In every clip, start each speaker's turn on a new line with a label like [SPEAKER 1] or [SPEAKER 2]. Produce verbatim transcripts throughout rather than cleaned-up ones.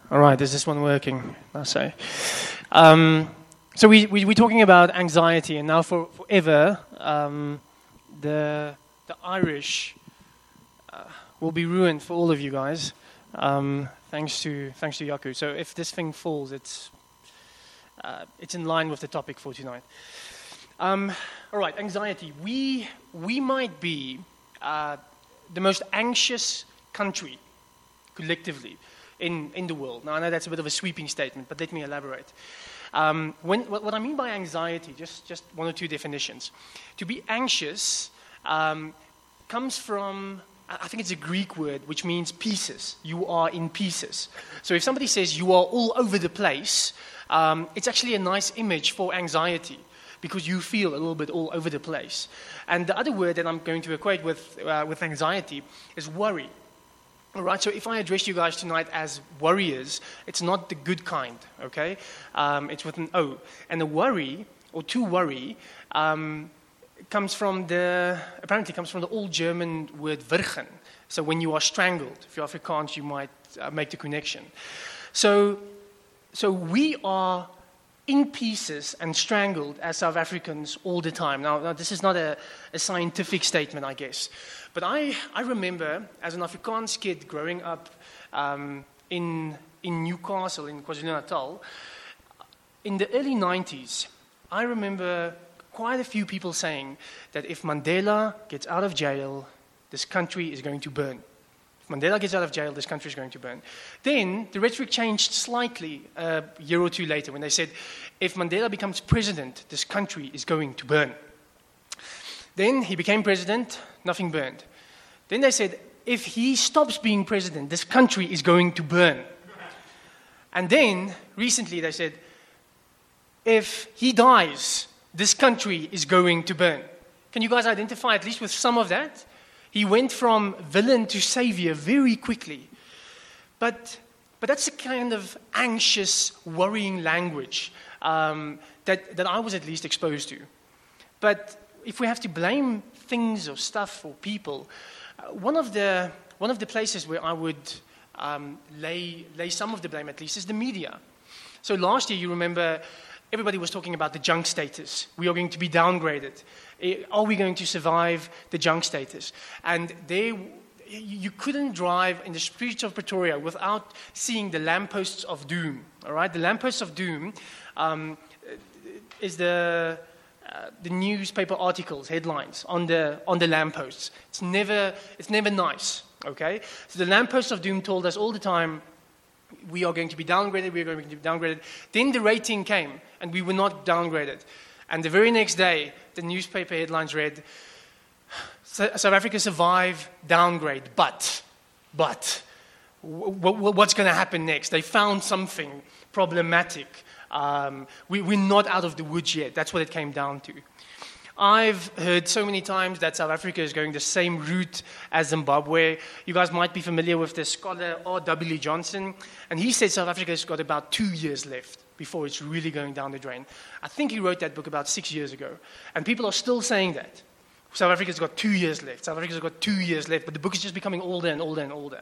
[SPEAKER 1] All right, is this one working? I'll say. Um, so we, we, we're talking about anxiety, and now for forever, um, the, the Irish uh, will be ruined for all of you guys, um, thanks to thanks to Yaku. So if this thing falls, it's, uh, it's in line with the topic for tonight. Um, all right, anxiety. We, we might be uh, the most anxious country, collectively, in, in the world. Now, I know that's a bit of a sweeping statement, but let me elaborate. Um, when, what, what I mean by anxiety, just, just one or two definitions. To be anxious um, comes from, I think it's a Greek word, which means pieces. You are in pieces. So if somebody says you are all over the place, um, it's actually a nice image for anxiety, because you feel a little bit all over the place. And the other word that I'm going to equate with, uh, with anxiety is worry. All right, so if I address you guys tonight as warriors, it's not the good kind, okay? Um, it's with an O. And the worry, or to worry, um, comes from the, apparently comes from the old German word wurgen. So when you are strangled, if you're Afrikaans, you might uh, make the connection. So, so we are in pieces and strangled as South Africans all the time. Now, now this is not a, a scientific statement, I guess. But I, I remember, as an Afrikaans kid growing up um, in, in Newcastle, in KwaZulu-Natal, in the early nineties, I remember quite a few people saying that if Mandela gets out of jail, this country is going to burn. If Mandela gets out of jail, this country is going to burn. Then the rhetoric changed slightly a year or two later when they said, if Mandela becomes president, this country is going to burn. Then he became president, nothing burned. Then they said, if he stops being president, this country is going to burn. And then, recently, they said, if he dies, this country is going to burn. Can you guys identify at least with some of that? He went from villain to savior very quickly. But, but that's a kind of anxious, worrying language um, that, that I was at least exposed to. But if we have to blame things or stuff or people, uh, one of the one of the places where I would um, lay lay some of the blame, at least, is the media. So last year, you remember, everybody was talking about the junk status. We are going to be downgraded. Are we going to survive the junk status? And there, you couldn't drive in the streets of Pretoria without seeing the lampposts of doom. All right, the lampposts of doom um, is the Uh, the newspaper articles, headlines on the on the lampposts. It's never it's never nice. Okay, so the lampposts of doom told us all the time, we are going to be downgraded. We are going to be downgraded. Then the rating came, and we were not downgraded. And the very next day, the newspaper headlines read, "South Africa survived downgrade, but but w- w- what's going to happen next? They found something problematic." Um, we, we're not out of the woods yet. That's what it came down to. I've heard so many times that South Africa is going the same route as Zimbabwe. You guys might be familiar with the scholar R W Johnson, and he said South Africa has got about two years left before it's really going down the drain. I think he wrote that book about six years ago, and people are still saying that. South Africa's got two years left. South Africa's got two years left, but the book is just becoming older and older and older.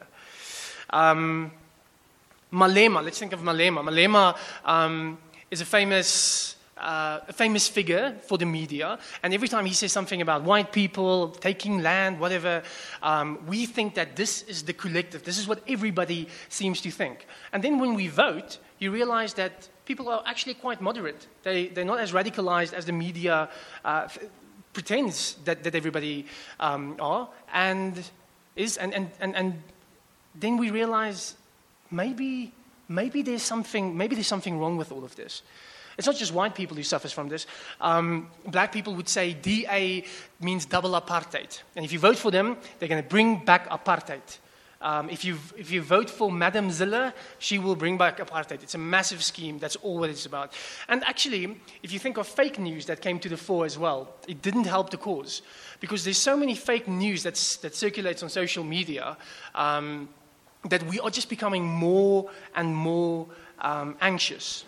[SPEAKER 1] Um, Malema, let's think of Malema. Malema um, is a famous, uh, a famous figure for the media, and every time he says something about white people taking land, whatever, um, we think that this is the collective. This is what everybody seems to think. And then when we vote, you realize that people are actually quite moderate. They, they're not as radicalized as the media uh, f- pretends that, that everybody um, are, and is, and, and, and, and then we realize Maybe, maybe there's something. Maybe there's something wrong with all of this. It's not just white people who suffers from this. Um, black people would say D A means double apartheid, and if you vote for them, they're going to bring back apartheid. Um, if you if you vote for Madam Zille, she will bring back apartheid. It's a massive scheme. That's all what it's about. And actually, if you think of fake news that came to the fore as well, it didn't help the cause, because there's so many fake news that's, that circulates on social media. Um, that we are just becoming more and more um, anxious.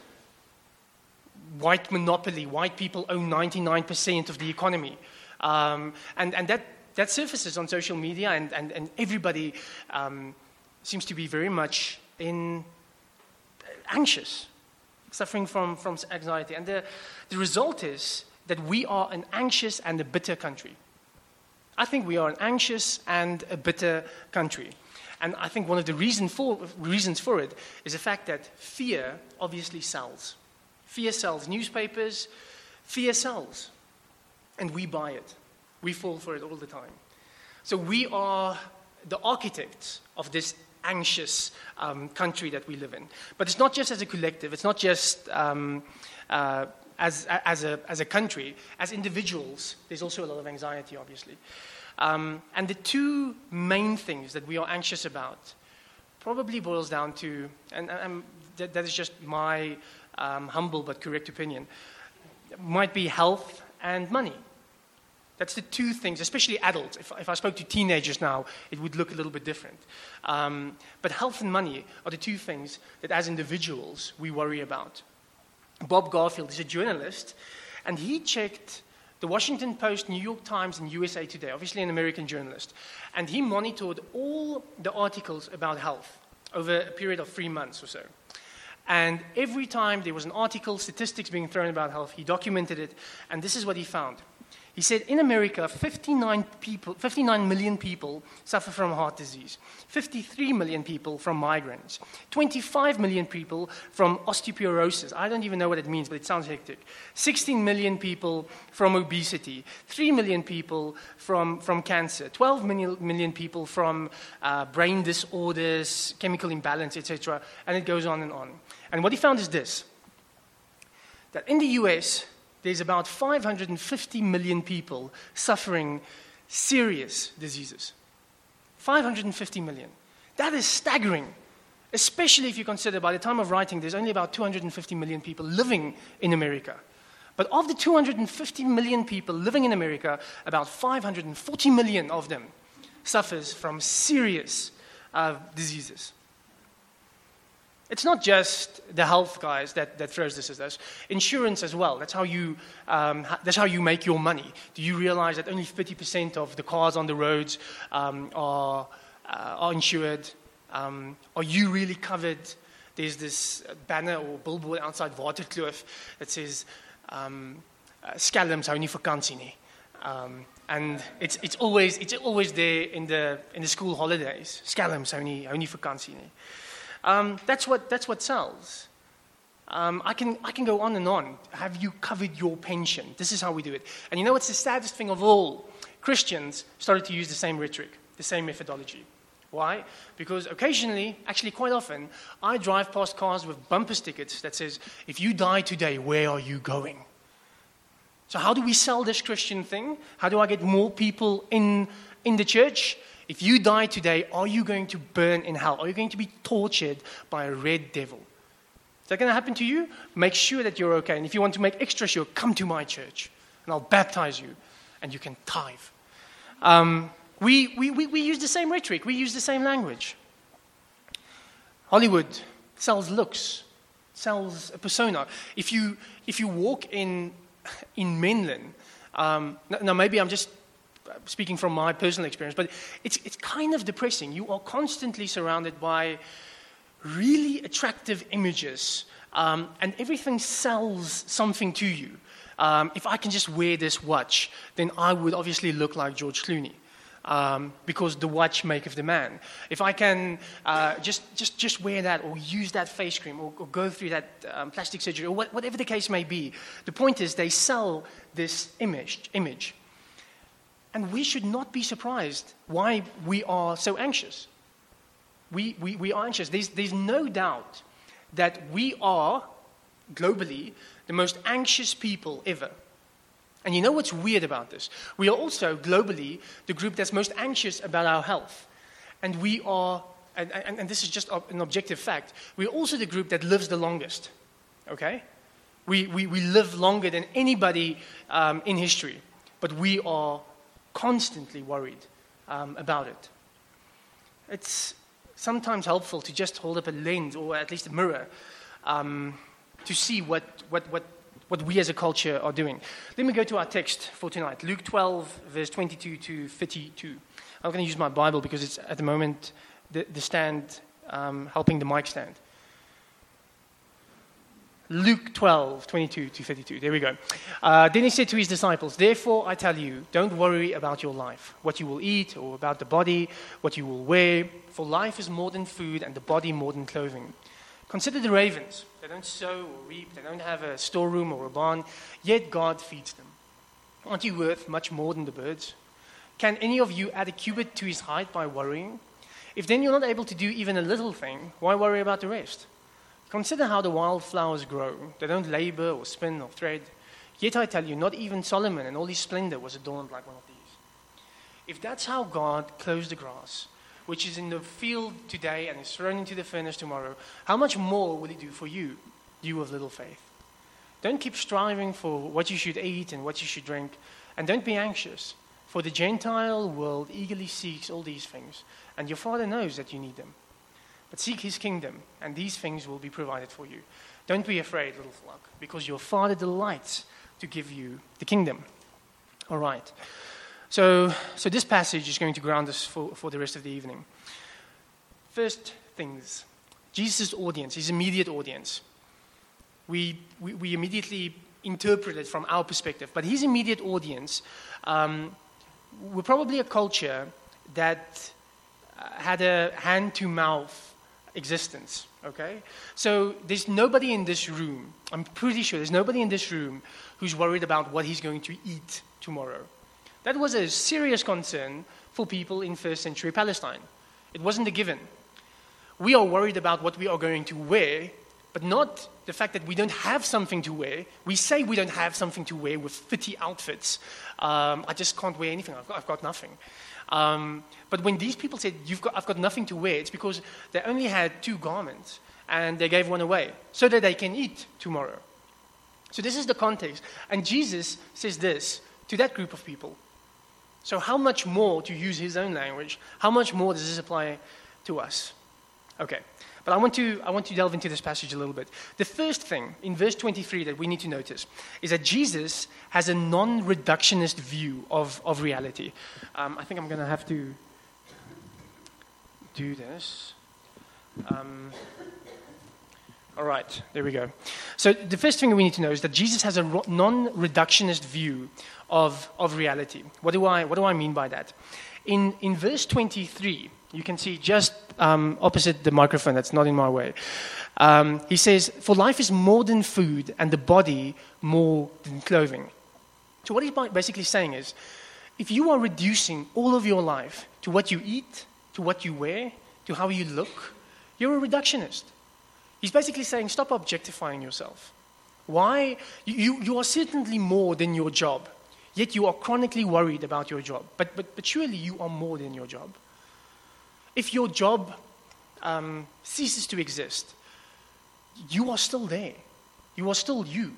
[SPEAKER 1] White monopoly, white people own ninety-nine percent of the economy. Um, and and that, that surfaces on social media, and, and, and everybody um, seems to be very much in anxious, suffering from, from anxiety. And the, the result is that we are an anxious and a bitter country. I think we are an anxious and a bitter country. And I think one of the reason for, reasons for it is the fact that fear obviously sells. Fear sells newspapers, fear sells. And we buy it. We fall for it all the time. So we are the architects of this anxious um, country that we live in. But it's not just as a collective, it's not just um, uh, as, as, a, as a country. As individuals, there's also a lot of anxiety, obviously. Um, and the two main things that we are anxious about probably boils down to, and, and that, that is just my um, humble but correct opinion, might be health and money. That's the two things, especially adults. If, if I spoke to teenagers now, it would look a little bit different. Um, but health and money are the two things that as individuals we worry about. Bob Garfield is a journalist, and he checked the Washington Post, New York Times, and U S A Today, obviously an American journalist. And he monitored all the articles about health over a period of three months or so. And every time there was an article, statistics being thrown about health, he documented it, and this is what he found. He said, in America, fifty-nine, people, fifty-nine million people suffer from heart disease, fifty-three million people from migraines, twenty-five million people from osteoporosis. I don't even know what it means, but it sounds hectic. sixteen million people from obesity, three million people from, from cancer, twelve million people from uh, brain disorders, chemical imbalance, et cetera, and it goes on and on. And what he found is this, that in the U S, there's about five hundred fifty million people suffering serious diseases. five hundred fifty million. That is staggering, especially if you consider by the time of writing, there's only about two hundred fifty million people living in America. But of the two hundred fifty million people living in America, about five hundred forty million of them suffers from serious uh, diseases. It's not just the health guys that, that throws this at us. Insurance as well. That's how you um, ha- that's how you make your money. Do you realize that only fifty percent of the cars on the roads um, are uh, are insured? Um, are you really covered? There's this banner or billboard outside Waterkloof that says um, "Skelms hou nie vakansie nie," um, and it's it's always it's always there in the in the school holidays. Skelms hou nie hou nie vakansie nie. Um, that's what that's what sells. Um, I can I can go on and on. Have you covered your pension? This is how we do it. And you know what's the saddest thing of all? Christians started to use the same rhetoric, the same methodology. Why? Because occasionally, actually quite often, I drive past cars with bumper stickers that says, "If you die today, where are you going?" So how do we sell this Christian thing? How do I get more people in in the church? If you die today, are you going to burn in hell? Are you going to be tortured by a red devil? Is that going to happen to you? Make sure that you're okay. And if you want to make extra sure, come to my church, and I'll baptize you, and you can tithe. Um, we, we, we, we use the same rhetoric. We use the same language. Hollywood sells looks, sells a persona. If you, if you walk in, in Menlyn, um, now maybe I'm just speaking from my personal experience, but it's it's kind of depressing. You are constantly surrounded by really attractive images, um, and everything sells something to you. Um, if I can just wear this watch, then I would obviously look like George Clooney, um, because the watch maketh the man. If I can uh, just just just wear that, or use that face cream, or, or go through that um, plastic surgery, or what, whatever the case may be, the point is they sell this image image. And we should not be surprised why we are so anxious. We, we, we are anxious. There's, there's no doubt that we are, globally, the most anxious people ever. And you know what's weird about this? We are also, globally, the group that's most anxious about our health. And we are, and, and, and this is just an objective fact, we're also the group that lives the longest. Okay? We, we, we live longer than anybody um, in history. But we are constantly worried um, about it. It's sometimes helpful to just hold up a lens, or at least a mirror, um, to see what, what, what, what we as a culture are doing. Let me go to our text for tonight, Luke twelve, verse twenty-two to thirty-two. I'm going to use my Bible because it's at the moment the, the stand um, helping the mic stand. Luke twelve, twenty-two to thirty-two. There we go. Uh, then he said to his disciples, "Therefore I tell you, don't worry about your life, what you will eat, or about the body, what you will wear. For life is more than food, and the body more than clothing. Consider the ravens. They don't sow or reap. They don't have a storeroom or a barn, yet God feeds them. Aren't you worth much more than the birds? Can any of you add a cubit to his height by worrying? If then you're not able to do even a little thing, why worry about the rest? Consider how the wild flowers grow. They don't labor or spin or thread. Yet I tell you, not even Solomon in all his splendor was adorned like one of these. If that's how God clothes the grass, which is in the field today and is thrown into the furnace tomorrow, how much more will he do for you, you of little faith? Don't keep striving for what you should eat and what you should drink, and don't be anxious, for the Gentile world eagerly seeks all these things, and your Father knows that you need them. But seek his kingdom, and these things will be provided for you. Don't be afraid, little flock, because your Father delights to give you the kingdom." All right. So, so this passage is going to ground us for, for the rest of the evening. First things, Jesus' audience, his immediate audience. We, we, we immediately interpret it from our perspective, but his immediate audience um, were probably a culture that uh, had a hand-to-mouth existence, okay? So there's nobody in this room, I'm pretty sure there's nobody in this room who's worried about what he's going to eat tomorrow. That was a serious concern for people in first century Palestine. It wasn't a given. We are worried about what we are going to wear, but not the fact that we don't have something to wear. We say we don't have something to wear with fitty outfits. Um, I just can't wear anything. I've got, I've got nothing. Um, but when these people said, You've got, I've got nothing to wear, it's because they only had two garments, and they gave one away, so that they can eat tomorrow. So this is the context. And Jesus says this to that group of people. So how much more, to use his own language, how much more does this apply to us? Okay, but I want to, I want to delve into this passage a little bit. The first thing, in verse twenty-three, that we need to notice is that Jesus has a non-reductionist view of, of reality. Um, I think I'm going to have to do this. Um, all right, there we go. So the first thing we need to know is that Jesus has a ro- non-reductionist view of, of reality. What do I, what do I mean by that? In, in verse twenty-three, you can see just um, opposite the microphone, that's not in my way. Um, he says, "For life is more than food, and the body more than clothing." So what he's basically saying is, if you are reducing all of your life to what you eat, to what you wear, to how you look, you're a reductionist. He's basically saying, stop objectifying yourself. Why? You, you are certainly more than your job, yet you are chronically worried about your job. But, but, but surely you are more than your job. If your job um, ceases to exist, you are still there. You are still you.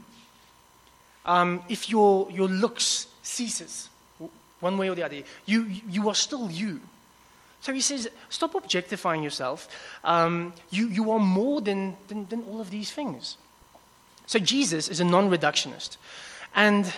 [SPEAKER 1] Um, if your, your looks ceases, one way or the other, you, you are still you. So he says, stop objectifying yourself. Um, you, you are more than, than, than all of these things. So Jesus is a non-reductionist. And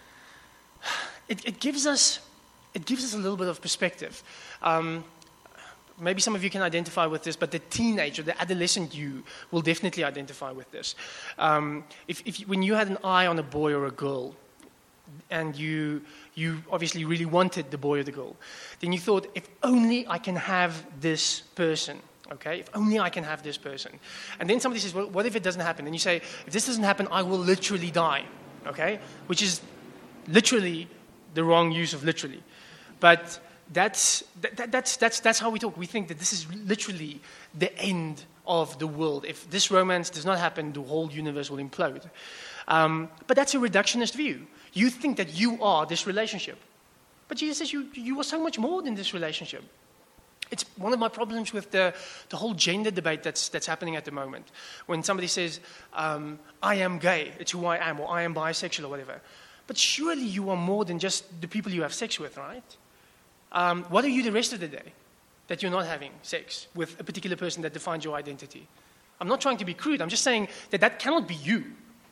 [SPEAKER 1] it, it, gives us, it gives us a little bit of perspective. Um, maybe some of you can identify with this, but the teenage or the adolescent you will definitely identify with this. Um, if, if when you had an eye on a boy or a girl, and you you obviously really wanted the boy or the girl, then you thought, if only I can have this person, okay? If only I can have this person. And then somebody says, well, what if it doesn't happen? And you say, if this doesn't happen, I will literally die, okay? Which is literally the wrong use of literally. But that's, that, that's, that's, that's how we talk. We think that this is literally the end of the world. If this romance does not happen, the whole universe will implode. Um, but that's a reductionist view. You think that you are this relationship. But Jesus says you, you are so much more than this relationship. It's one of my problems with the, the whole gender debate that's, that's happening at the moment. When somebody says, um, I am gay, it's who I am, or I am bisexual, or whatever. But surely you are more than just the people you have sex with, right? Um, what are you the rest of the day that you're not having sex with a particular person that defines your identity? I'm not trying to be crude. I'm just saying that that cannot be you.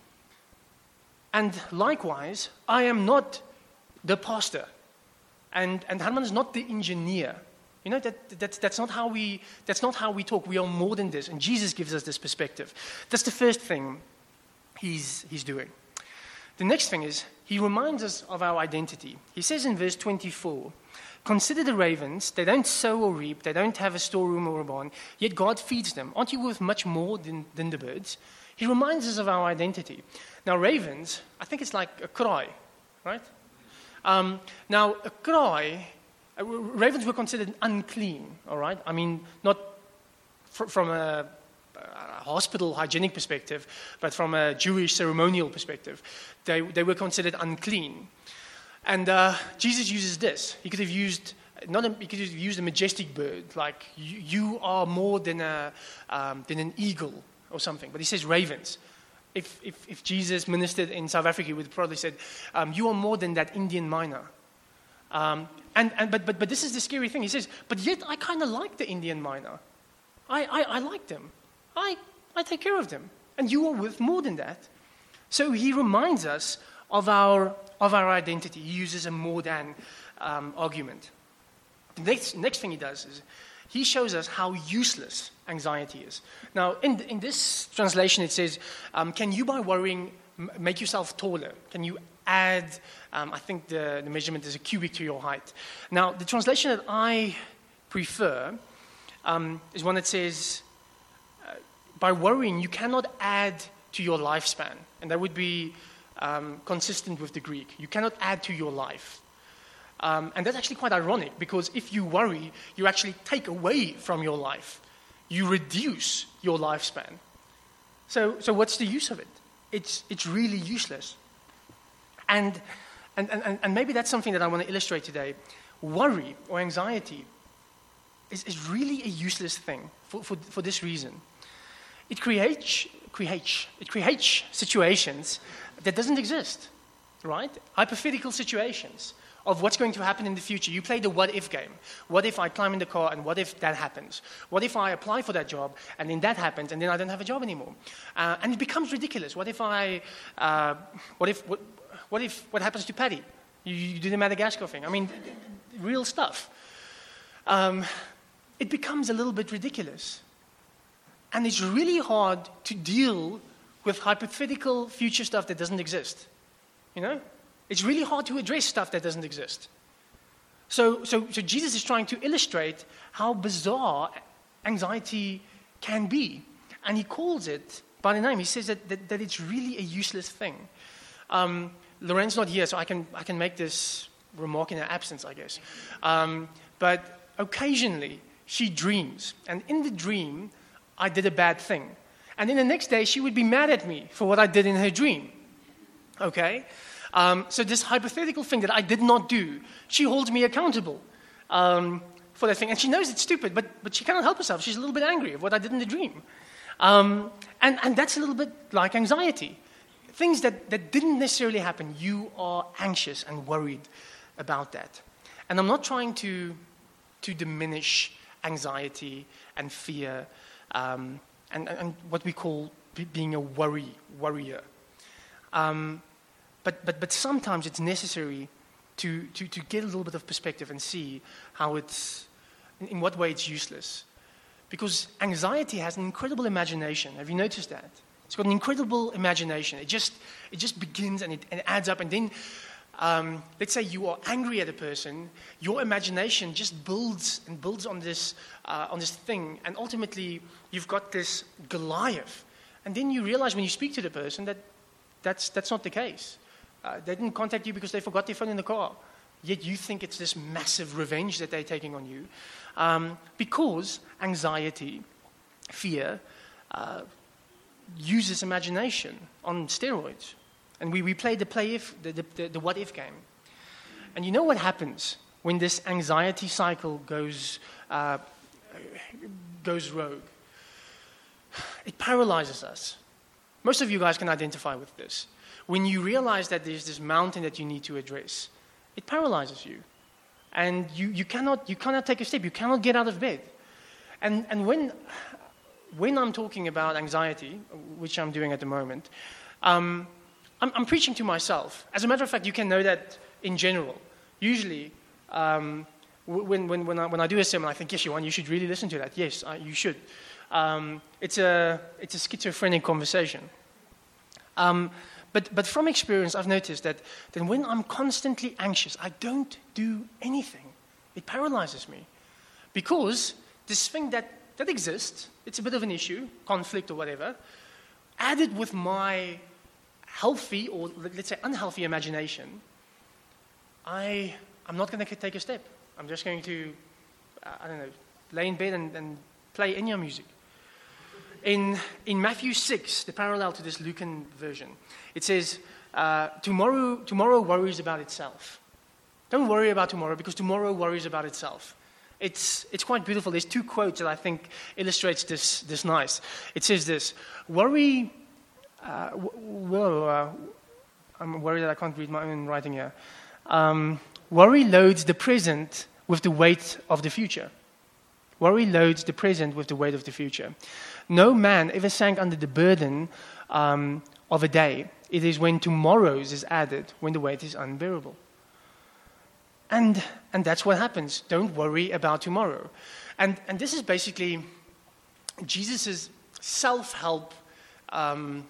[SPEAKER 1] And likewise, I am not the pastor, and and Herman is not the engineer. You know that that's that's not how we that's not how we talk. We are more than this, and Jesus gives us this perspective. That's the first thing he's, he's doing. The next thing is, he reminds us of our identity. He says in verse twenty-four, "Consider the ravens, they don't sow or reap, they don't have a storeroom or a barn, yet God feeds them. Aren't you worth much more than, than the birds?" He reminds us of our identity. Now, ravens, I think it's like a kraai, right? Um, now, a kraai, uh, ravens were considered unclean, all right? I mean, not fr- from a, a hospital hygienic perspective, but from a Jewish ceremonial perspective. They, they were considered unclean. And uh, Jesus uses this. He could have used not a, he could have used a majestic bird, like you, you are more than a um, than an eagle or something. But he says ravens. If if, if Jesus ministered in South Africa, he would probably said, um, "You are more than that Indian miner." Um, and and but but but this is the scary thing. He says, "But yet I kind of like the Indian miner. I, I I like them. I I take care of them. And you are worth more than that." So he reminds us of our of our identity. He uses a more than um, argument. The next, next thing he does is he shows us how useless anxiety is. Now, in, in this translation, it says, um, can you, by worrying, m- make yourself taller? Can you add, um, I think the, the measurement is a cubic to your height. Now, the translation that I prefer um, is one that says, uh, by worrying, you cannot add to your lifespan. And that would be um, consistent with the Greek. You cannot add to your life. Um, and that's actually quite ironic, because if you worry, you actually take away from your life. You reduce your lifespan. So, so what's the use of it? It's, it's really useless. And, and, and, and maybe that's something that I want to illustrate today. Worry or anxiety is, is really a useless thing for, for, for this reason. It creates, creates, it creates situations that doesn't exist, right? Hypothetical situations of what's going to happen in the future. You play the what-if game. What if I climb in the car and what if that happens? What if I apply for that job and then that happens and then I don't have a job anymore? Uh, and it becomes ridiculous. What if I, uh, what if, what, what if, what happens to Paddy? You, you do the Madagascar thing. I mean, real stuff. Um, it becomes a little bit ridiculous. And it's really hard to deal with hypothetical future stuff that doesn't exist. You know? It's really hard to address stuff that doesn't exist. So, so, so Jesus is trying to illustrate how bizarre anxiety can be. And he calls it by the name. He says that, that, that it's really a useless thing. Um, Lorraine's not here, so I can, I can make this remark in her absence, I guess. Um, but occasionally, she dreams. And in the dream, I did a bad thing. And then the next day, she would be mad at me for what I did in her dream. Okay? Um, so this hypothetical thing that I did not do, she holds me accountable um, for that thing. And she knows it's stupid, but, but she cannot help herself. She's a little bit angry of what I did in the dream. Um, and, and that's a little bit like anxiety. Things that, that didn't necessarily happen, you are anxious and worried about that. And I'm not trying to, to diminish anxiety and fear um, and, and what we call be, being a worry, worrier. Um, But, but, but sometimes it's necessary to, to, to get a little bit of perspective and see how it's, in, in what way it's useless. Because anxiety has an incredible imagination. Have you noticed that? It's got an incredible imagination. It just, it just begins and it, and it adds up. And then, um, let's say you are angry at a person, your imagination just builds and builds on this, uh, on this thing. And ultimately, you've got this Goliath. And then you realize when you speak to the person that that's, that's not the case. Uh, they didn't contact you because they forgot their phone in the car. Yet you think it's this massive revenge that they're taking on you. Um, because anxiety, fear, uh, uses imagination on steroids. And we, we play the play if, the, the, the, the what if game. And you know what happens when this anxiety cycle goes, uh, goes rogue? It paralyzes us. Most of you guys can identify with this. When you realize that there's this mountain that you need to address, it paralyzes you. And you, you, cannot, you cannot take a step. You cannot get out of bed. And, and when, when I'm talking about anxiety, which I'm doing at the moment, um, I'm, I'm preaching to myself. As a matter of fact, you can know that in general. Usually, um, when, when, when, I, when I do a sermon, I think, yes, Johan, you should really listen to that. Yes, I, you should. Um, it's, a, it's a schizophrenic conversation. Um, but, but from experience, I've noticed that, that when I'm constantly anxious, I don't do anything. It paralyzes me. Because this thing that, that exists, it's a bit of an issue, conflict or whatever, added with my healthy or let's say unhealthy imagination, I, I'm not going to take a step. I'm just going to, uh, I don't know, lay in bed and, and play Enya music. In, in Matthew six, the parallel to this Lucan version, it says, uh, tomorrow, tomorrow worries about itself. Don't worry about tomorrow because tomorrow worries about itself. It's, it's quite beautiful. There's two quotes that I think illustrates this, this nice. It says this, worry, uh, whoa, uh, I'm worried that I can't read my own writing here. Um, worry loads the present with the weight of the future. Worry loads the present with the weight of the future. No man ever sank under the burden um, of a day. It is when tomorrow's is added, when the weight is unbearable. And, and that's what happens. Don't worry about tomorrow. And, and this is basically Jesus' self-help um,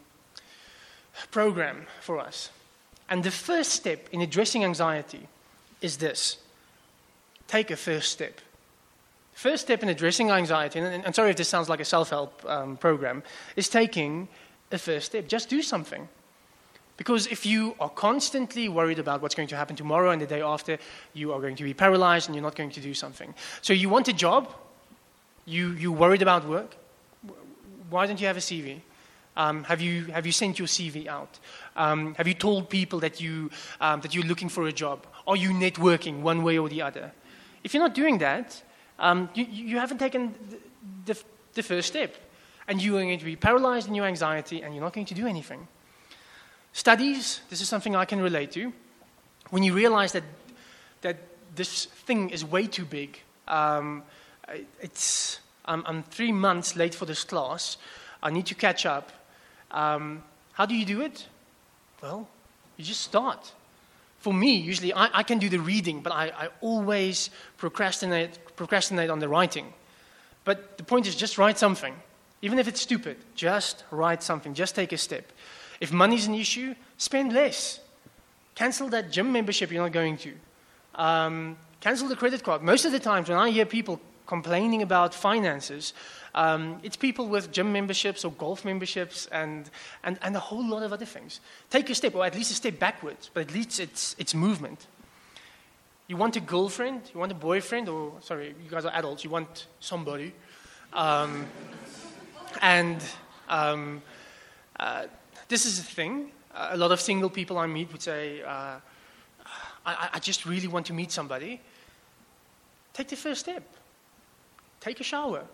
[SPEAKER 1] program for us. And the first step in addressing anxiety is this. Take a first step. First step in addressing anxiety, and I'm sorry if this sounds like a self-help um, program, is taking a first step. Just do something. Because if you are constantly worried about what's going to happen tomorrow and the day after, you are going to be paralyzed and you're not going to do something. So you want a job, you, you're worried about work, why don't you have a C V? Um, have you have you sent your C V out? Um, have you told people that, you, um, that you're looking for a job? Are you networking one way or the other? If you're not doing that, um, you, you haven't taken the, the, the first step. And you are going to be paralyzed in your anxiety and you're not going to do anything. Studies, this is something I can relate to. When you realize that, that this thing is way too big, um, it's, I'm, I'm three months late for this class, I need to catch up. Um, how do you do it? Well, you just start. For me, usually I, I can do the reading, but I, I always procrastinate, procrastinate on the writing. But the point is just write something. Even if it's stupid, just write something. Just take a step. If money's an issue, spend less. Cancel that gym membership you're not going to. Um, cancel the credit card. Most of the times when I hear people complaining about finances, um, it's people with gym memberships or golf memberships and, and, and a whole lot of other things. Take a step, or at least a step backwards, but at least it's, it's movement. You want a girlfriend, you want a boyfriend, or, sorry, you guys are adults, you want somebody. Um, and um, uh, this is a thing. Uh, a lot of single people I meet would say, uh, I, I just really want to meet somebody. Take the first step. Take a shower.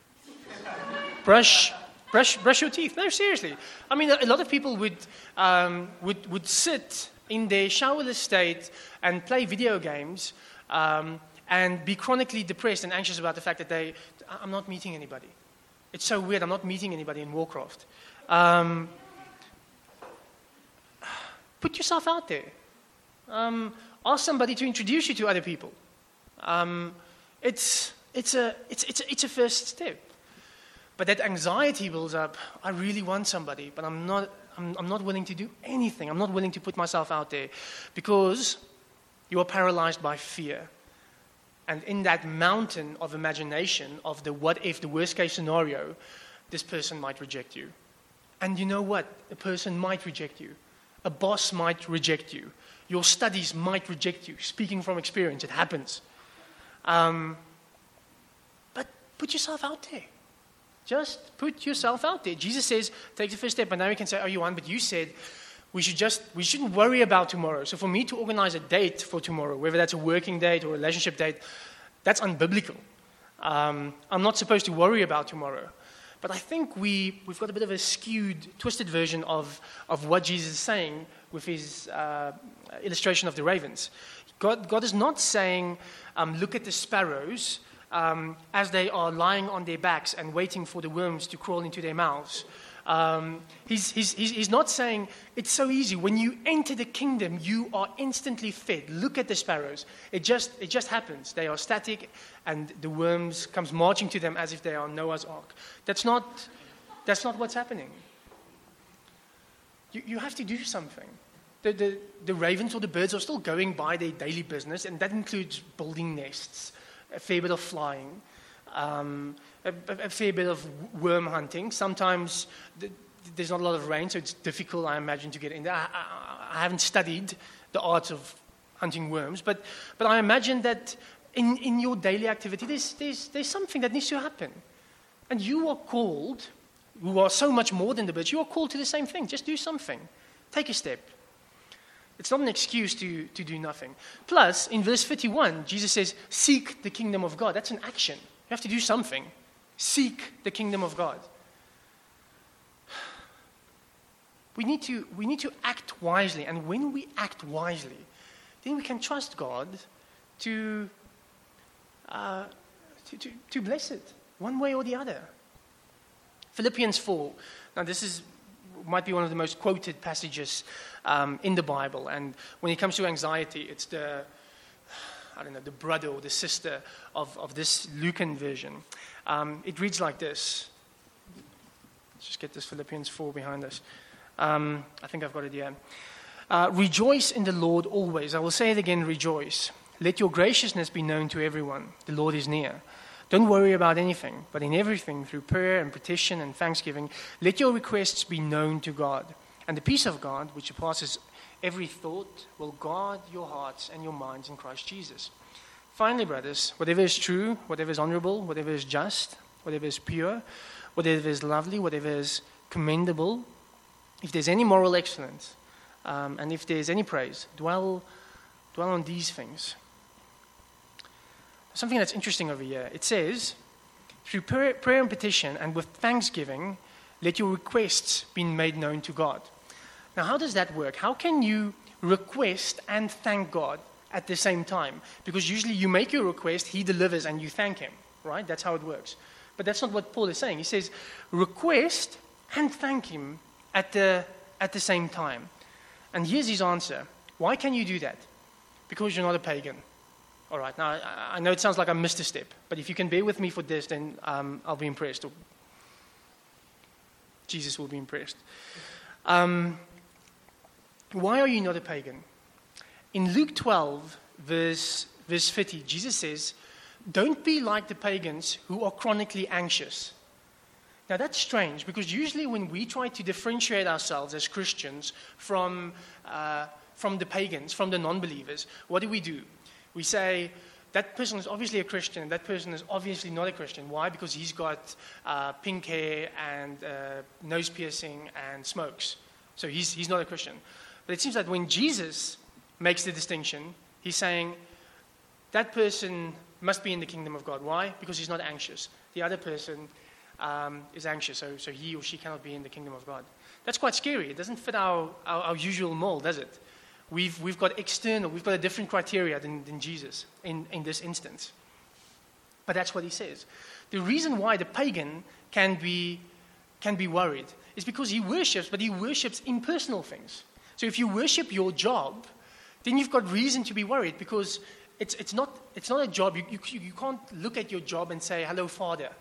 [SPEAKER 1] brush, brush, brush your teeth. No, seriously. I mean, a lot of people would, um, would, would sit in their showerless state and play video games um, and be chronically depressed and anxious about the fact that they, I'm not meeting anybody. It's so weird, I'm not meeting anybody in Warcraft. Um, put yourself out there. Um, ask somebody to introduce you to other people. Um, it's, it's, a, it's, it's, a, it's a first step. But that anxiety builds up. I really want somebody, but I'm not, I'm, I'm not willing to do anything. I'm not willing to put myself out there because you are paralyzed by fear. And in that mountain of imagination of the what if, the worst case scenario, this person might reject you. And you know what? A person might reject you. A boss might reject you. Your studies might reject you. Speaking from experience, it happens. Um, but put yourself out there. Just put yourself out there. Jesus says, take the first step. And now we can say, oh, Johan, but you said we should just, we shouldn't worry about tomorrow. So for me to organize a date for tomorrow, whether that's a working date or a relationship date, that's unbiblical. Um, I'm not supposed to worry about tomorrow. But I think we, we've got a bit of a skewed, twisted version of, of what Jesus is saying with his uh, illustration of the ravens. God, God is not saying, um, look at the sparrows um, as they are lying on their backs and waiting for the worms to crawl into their mouths. Um, he's, he's, he's not saying, it's so easy. When you enter the kingdom, you are instantly fed. Look at the sparrows. It just, it just happens. They are static, and the worms comes marching to them as if they are Noah's Ark. That's not, that's not what's happening. You, you have to do something. The, the, the ravens or the birds are still going by their daily business, and that includes building nests, a fair bit of flying, um, a, a fair bit of worm hunting. Sometimes the, there's not a lot of rain, so it's difficult, I imagine, to get in there. I, I, I haven't studied the art of hunting worms, but, but I imagine that in, in your daily activity, there's, there's, there's something that needs to happen. And you are called, who are so much more than the birds, you are called to the same thing. Just do something. Take a step. It's not an excuse to, to do nothing. Plus, in verse fifty-one, Jesus says, seek the kingdom of God. That's an action. You have to do something. Seek the kingdom of God. We need to, we need to act wisely. And when we act wisely, then we can trust God to, uh, to, to, to bless it, one way or the other. Philippians four. Now, this is might be one of the most quoted passages um, in the Bible. And when it comes to anxiety, it's the, I don't know, the brother or the sister of, of this Lucan version. Um, it reads like this. Let's just get this Philippians four behind us. Um, I think I've got it here. Uh, rejoice in the Lord always. I will say it again, rejoice. Let your graciousness be known to everyone. The Lord is near. Don't worry about anything, but in everything, through prayer and petition and thanksgiving, let your requests be known to God. And the peace of God, which surpasses every thought, will guard your hearts and your minds in Christ Jesus. Finally, brothers, whatever is true, whatever is honorable, whatever is just, whatever is pure, whatever is lovely, whatever is commendable, if there's any moral excellence, um, and if there's any praise, dwell, dwell on these things. Something that's interesting over here. It says, through prayer, prayer and petition and with thanksgiving, let your requests be made known to God. Now, how does that work? How can you request and thank God at the same time? Because usually you make your request, he delivers, and you thank him, right? That's how it works. But that's not what Paul is saying. He says, request and thank him at the, at the same time. And here's his answer. Why can you do that? Because you're not a pagan. All right, now I, I know it sounds like I missed a step, but if you can bear with me for this, then um, I'll be impressed. Or Jesus will be impressed. Um, why are you not a pagan? In Luke twelve, verse, verse fifty, Jesus says, don't be like the pagans who are chronically anxious. Now that's strange, because usually when we try to differentiate ourselves as Christians from, uh, from the pagans, from the non-believers, what do we do? We say, that person is obviously a Christian, that person is obviously not a Christian. Why? Because he's got uh, pink hair and uh, nose piercing and smokes. So he's, he's not a Christian. But it seems that when Jesus makes the distinction, he's saying, that person must be in the kingdom of God. Why? Because he's not anxious. The other person um, is anxious, so, so he or she cannot be in the kingdom of God. That's quite scary. It doesn't fit our, our, our usual mold, does it? We've, we've got external, we've got a different criteria than, than Jesus in, in this instance. But that's what he says. The reason why the pagan can be, can be worried is because he worships, but he worships impersonal things. So if you worship your job, then you've got reason to be worried, because it's, it's, not, it's not a job. You, you, you can't look at your job and say, hello, Father.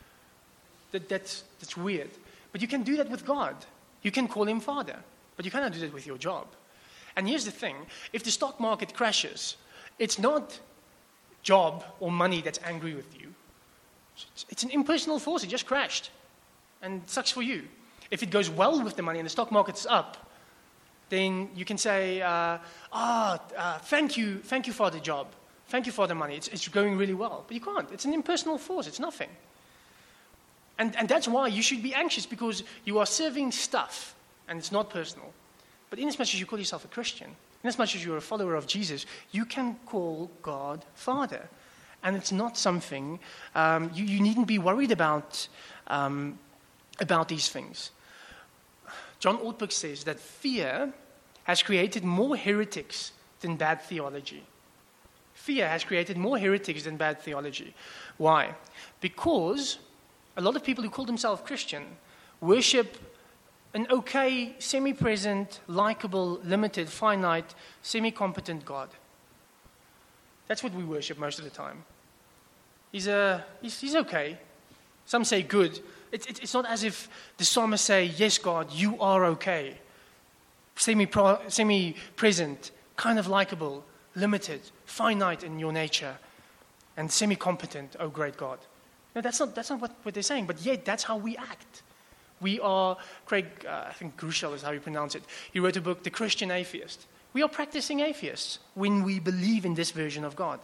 [SPEAKER 1] That, that's, that's weird. But you can do that with God. You can call him Father, but you cannot do that with your job. And here's the thing, if the stock market crashes, it's not job or money that's angry with you. It's an impersonal force, it just crashed. And it sucks for you. If it goes well with the money and the stock market's up, then you can say, uh, ah, uh, thank you, thank you for the job. Thank you for the money, it's, it's going really well. But you can't, it's an impersonal force, it's nothing. And, and that's why you should be anxious, because you are serving stuff, and it's not personal. But inasmuch as you call yourself a Christian, inasmuch as you're a follower of Jesus, you can call God Father. And it's not something, um, you, you needn't be worried about, um, about these things. John Ortberg says that fear has created more heretics than bad theology. Fear has created more heretics than bad theology. Why? Because a lot of people who call themselves Christian worship an okay, semi-present, likable, limited, finite, semi-competent God. That's what we worship most of the time. He's, uh, he's, he's okay. Some say good. It, it, it's not as if the psalmists say, yes, God, you are okay. semi semi-present, kind of likable, limited, finite in your nature, and semi-competent, oh great God. No, that's not, that's not what, what they're saying, but yet that's how we act. We are, Craig, uh, I think Grushel is how you pronounce it, he wrote a book, The Christian Atheist. We are practicing atheists when we believe in this version of God.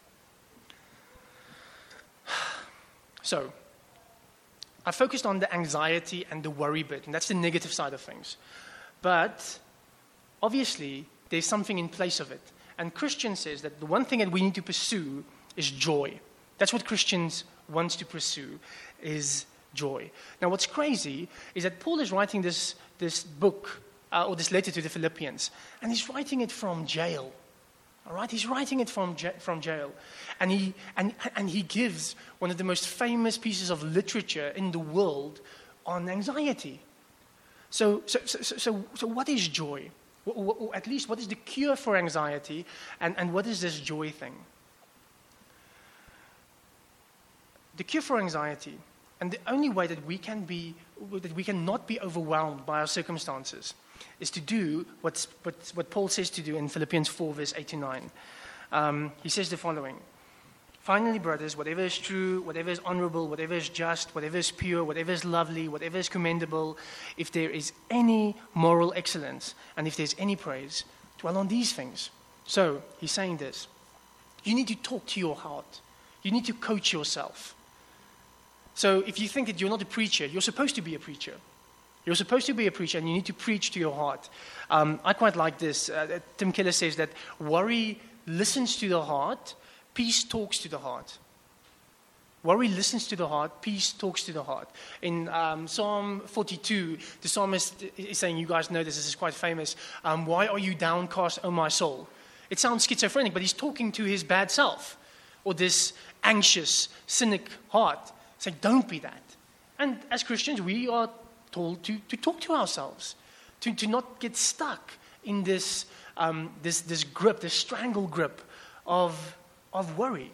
[SPEAKER 1] So, I focused on the anxiety and the worry bit, and that's the negative side of things. But, obviously, there's something in place of it. And Christian says that the one thing that we need to pursue is joy. That's what Christians want to pursue, is joy. Now, what's crazy is that Paul is writing this, this book, uh, or this letter to the Philippians, and he's writing it from jail. All right? He's writing it from, ja- from jail. And he, and, and he gives one of the most famous pieces of literature in the world on anxiety. So, so, so, so, so what is joy? Or, or at least, what is the cure for anxiety, and, and what is this joy thing? The cure for anxiety, and the only way that we can be, that we cannot be overwhelmed by our circumstances, is to do what's, what, what Paul says to do in Philippians four, verse eight to nine. Um, he says the following: Finally, brothers, whatever is true, whatever is honorable, whatever is just, whatever is pure, whatever is lovely, whatever is commendable, if there is any moral excellence, and if there's any praise, dwell on these things. So, he's saying this. You need to talk to your heart. You need to coach yourself. So, if you think that you're not a preacher, you're supposed to be a preacher. You're supposed to be a preacher, and you need to preach to your heart. Um, I quite like this. Uh, Tim Keller says that worry listens to the heart, peace talks to the heart. Worry listens to the heart, peace talks to the heart. In um, Psalm forty-two, the psalmist is saying, you guys know this, this is quite famous, um, why are you downcast, O my soul? It sounds schizophrenic, but he's talking to his bad self, or this anxious, cynic heart, saying, don't be that. And as Christians, we are told to, to talk to ourselves, to, to not get stuck in this, um, this, this grip, this strangle grip of of worry.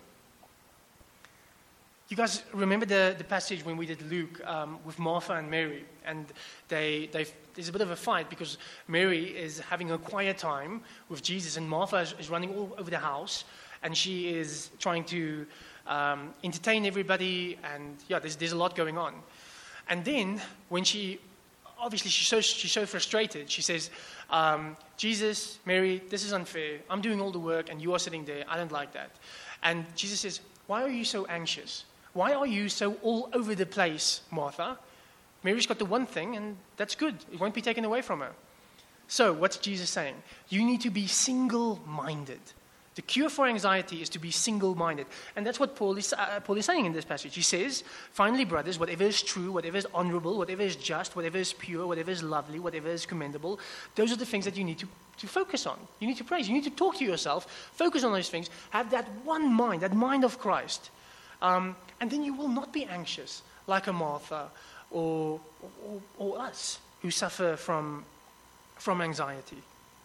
[SPEAKER 1] You guys remember the, the passage when we did Luke um, with Martha and Mary, and they, they there's a bit of a fight because Mary is having a quiet time with Jesus, and Martha is, is running all over the house, and she is trying to um, entertain everybody, and yeah, there's, there's a lot going on. And then when she, obviously she's so, she's so frustrated, she says, um, Jesus, Mary, this is unfair. I'm doing all the work and you are sitting there. I don't like that. And Jesus says, why are you so anxious? Why are you so all over the place, Martha? Mary's got the one thing and that's good. It won't be taken away from her. So what's Jesus saying? You need to be single-minded. The cure for anxiety is to be single-minded. And that's what Paul is, uh, Paul is saying in this passage. He says, finally, brothers, whatever is true, whatever is honorable, whatever is just, whatever is pure, whatever is lovely, whatever is commendable, those are the things that you need to, to focus on. You need to praise. You need to talk to yourself, focus on those things, have that one mind, that mind of Christ. Um, and then you will not be anxious like a Martha or, or, or us who suffer from, from anxiety.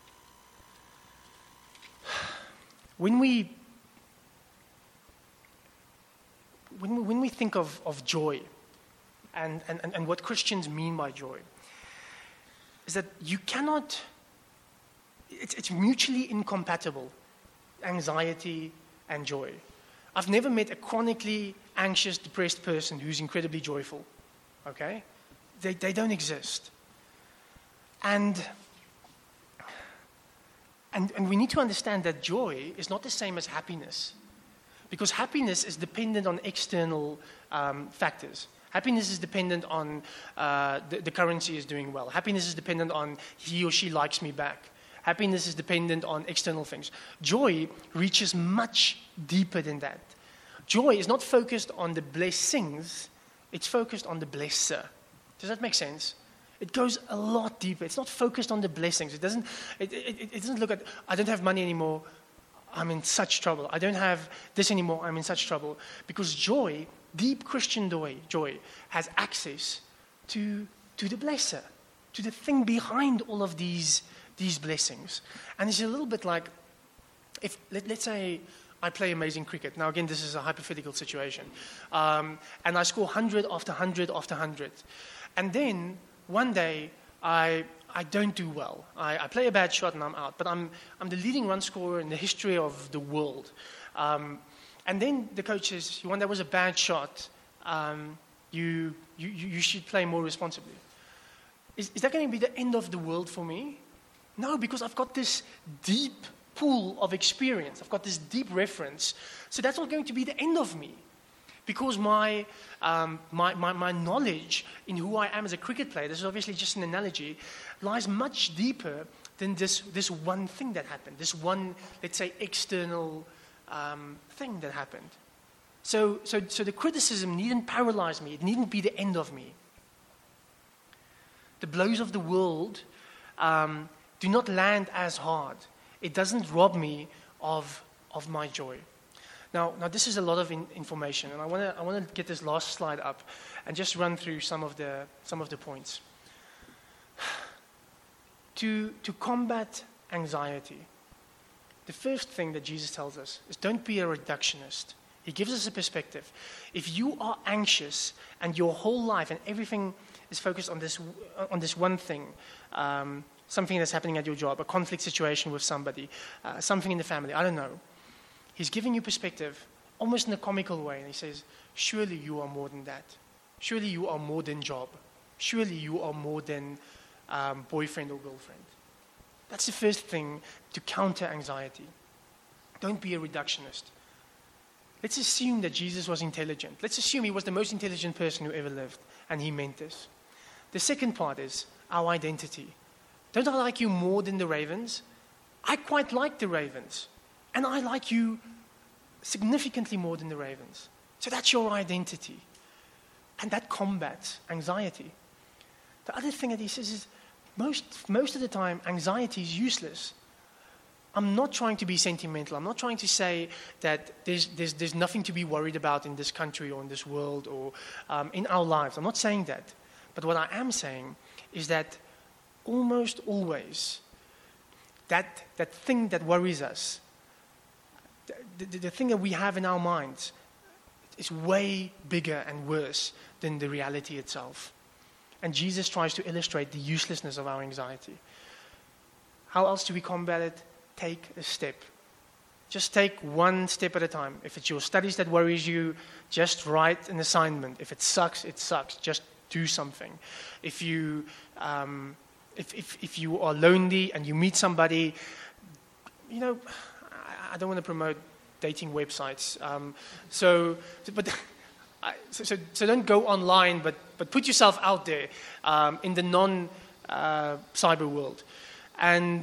[SPEAKER 1] When we, when we, when we think of, of joy and, and, and what Christians mean by joy, is that you cannot, it's, it's mutually incompatible, anxiety and joy. I've never met a chronically anxious, depressed person who's incredibly joyful, okay? They, they don't exist. And... And, and we need to understand that joy is not the same as happiness, because happiness is dependent on external um, factors. Happiness is dependent on uh, the, the currency is doing well. Happiness is dependent on he or she likes me back. Happiness is dependent on external things. Joy reaches much deeper than that. Joy is not focused on the blessings, it's focused on the blesser. Does that make sense? It goes a lot deeper. It's not focused on the blessings. It doesn't, it, it, it doesn't look at, I don't have money anymore, I'm in such trouble. I don't have this anymore, I'm in such trouble. Because joy, deep Christian joy, joy has access to, to the blesser, to the thing behind all of these, these blessings. And it's a little bit like, if let, let's say I play amazing cricket. Now again, this is a hypothetical situation. Um, and I score one hundred after one hundred after one hundred. And then one day, I I don't do well. I, I play a bad shot and I'm out. But I'm, I'm the leading run scorer in the history of the world. Um, and then the coach says, Johan, that was a bad shot. Um, you, you, you should play more responsibly. Is, is that going to be the end of the world for me? No, because I've got this deep pool of experience. I've got this deep reference. So that's not going to be the end of me. Because my, um, my, my, my knowledge in who I am as a cricket player, this is obviously just an analogy, lies much deeper than this, this one thing that happened, this one, let's say, external um, thing that happened. So, so, so the criticism needn't paralyze me. It needn't be the end of me. The blows of the world um, do not land as hard. It doesn't rob me of, of my joy. Now, now this is a lot of in, information, and I want to I want to get this last slide up and just run through some of the some of the points. To to combat anxiety, the first thing that Jesus tells us is don't be a reductionist. He gives us a perspective. If you are anxious and your whole life and everything is focused on this on this one thing, um, something that's happening at your job, a conflict situation with somebody, uh, something in the family, I don't know. He's giving you perspective, almost in a comical way, and he says, surely you are more than that. Surely you are more than job. Surely you are more than um, boyfriend or girlfriend. That's the first thing to counter anxiety. Don't be a reductionist. Let's assume that Jesus was intelligent. Let's assume he was the most intelligent person who ever lived, and he meant this. The second part is our identity. Don't I like you more than the ravens? I quite like the ravens. And I like you significantly more than the ravens. So that's your identity. And that combats anxiety. The other thing that he says is, most, most of the time, anxiety is useless. I'm not trying to be sentimental. I'm not trying to say that there's, there's, there's nothing to be worried about in this country or in this world or um, in our lives. I'm not saying that. But what I am saying is that almost always, that, that thing that worries us, The, the, the thing that we have in our minds is way bigger and worse than the reality itself. And Jesus tries to illustrate the uselessness of our anxiety. How else do we combat it? Take a step. Just take one step at a time. If it's your studies that worries you, just write an assignment. If it sucks, it sucks. Just do something. If you, um, if, if, if you are lonely and you meet somebody, you know, I don't want to promote dating websites. Um, so, but I, so, so, so don't go online, but but put yourself out there um, in the non-cyber uh, world, and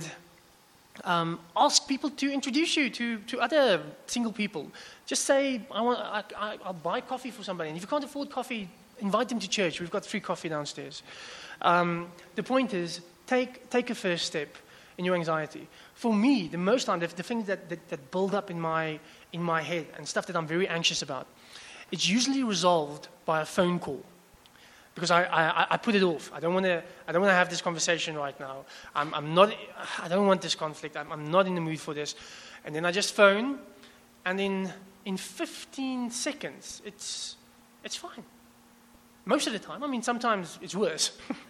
[SPEAKER 1] um, ask people to introduce you to, to other single people. Just say, I want, I, I, I'll buy coffee for somebody, and if you can't afford coffee, invite them to church. We've got free coffee downstairs. Um, the point is, take take a first step in your anxiety. For me, the most time, the, the things that, that, that build up in my in my head and stuff that I'm very anxious about, it's usually resolved by a phone call. Because I, I, I put it off. I don't want to I don't want to have this conversation right now. I'm, I'm not, I don't want this conflict. I'm, I'm not in the mood for this. And then I just phone, and in in fifteen seconds, it's it's fine. Most of the time. I mean, sometimes it's worse.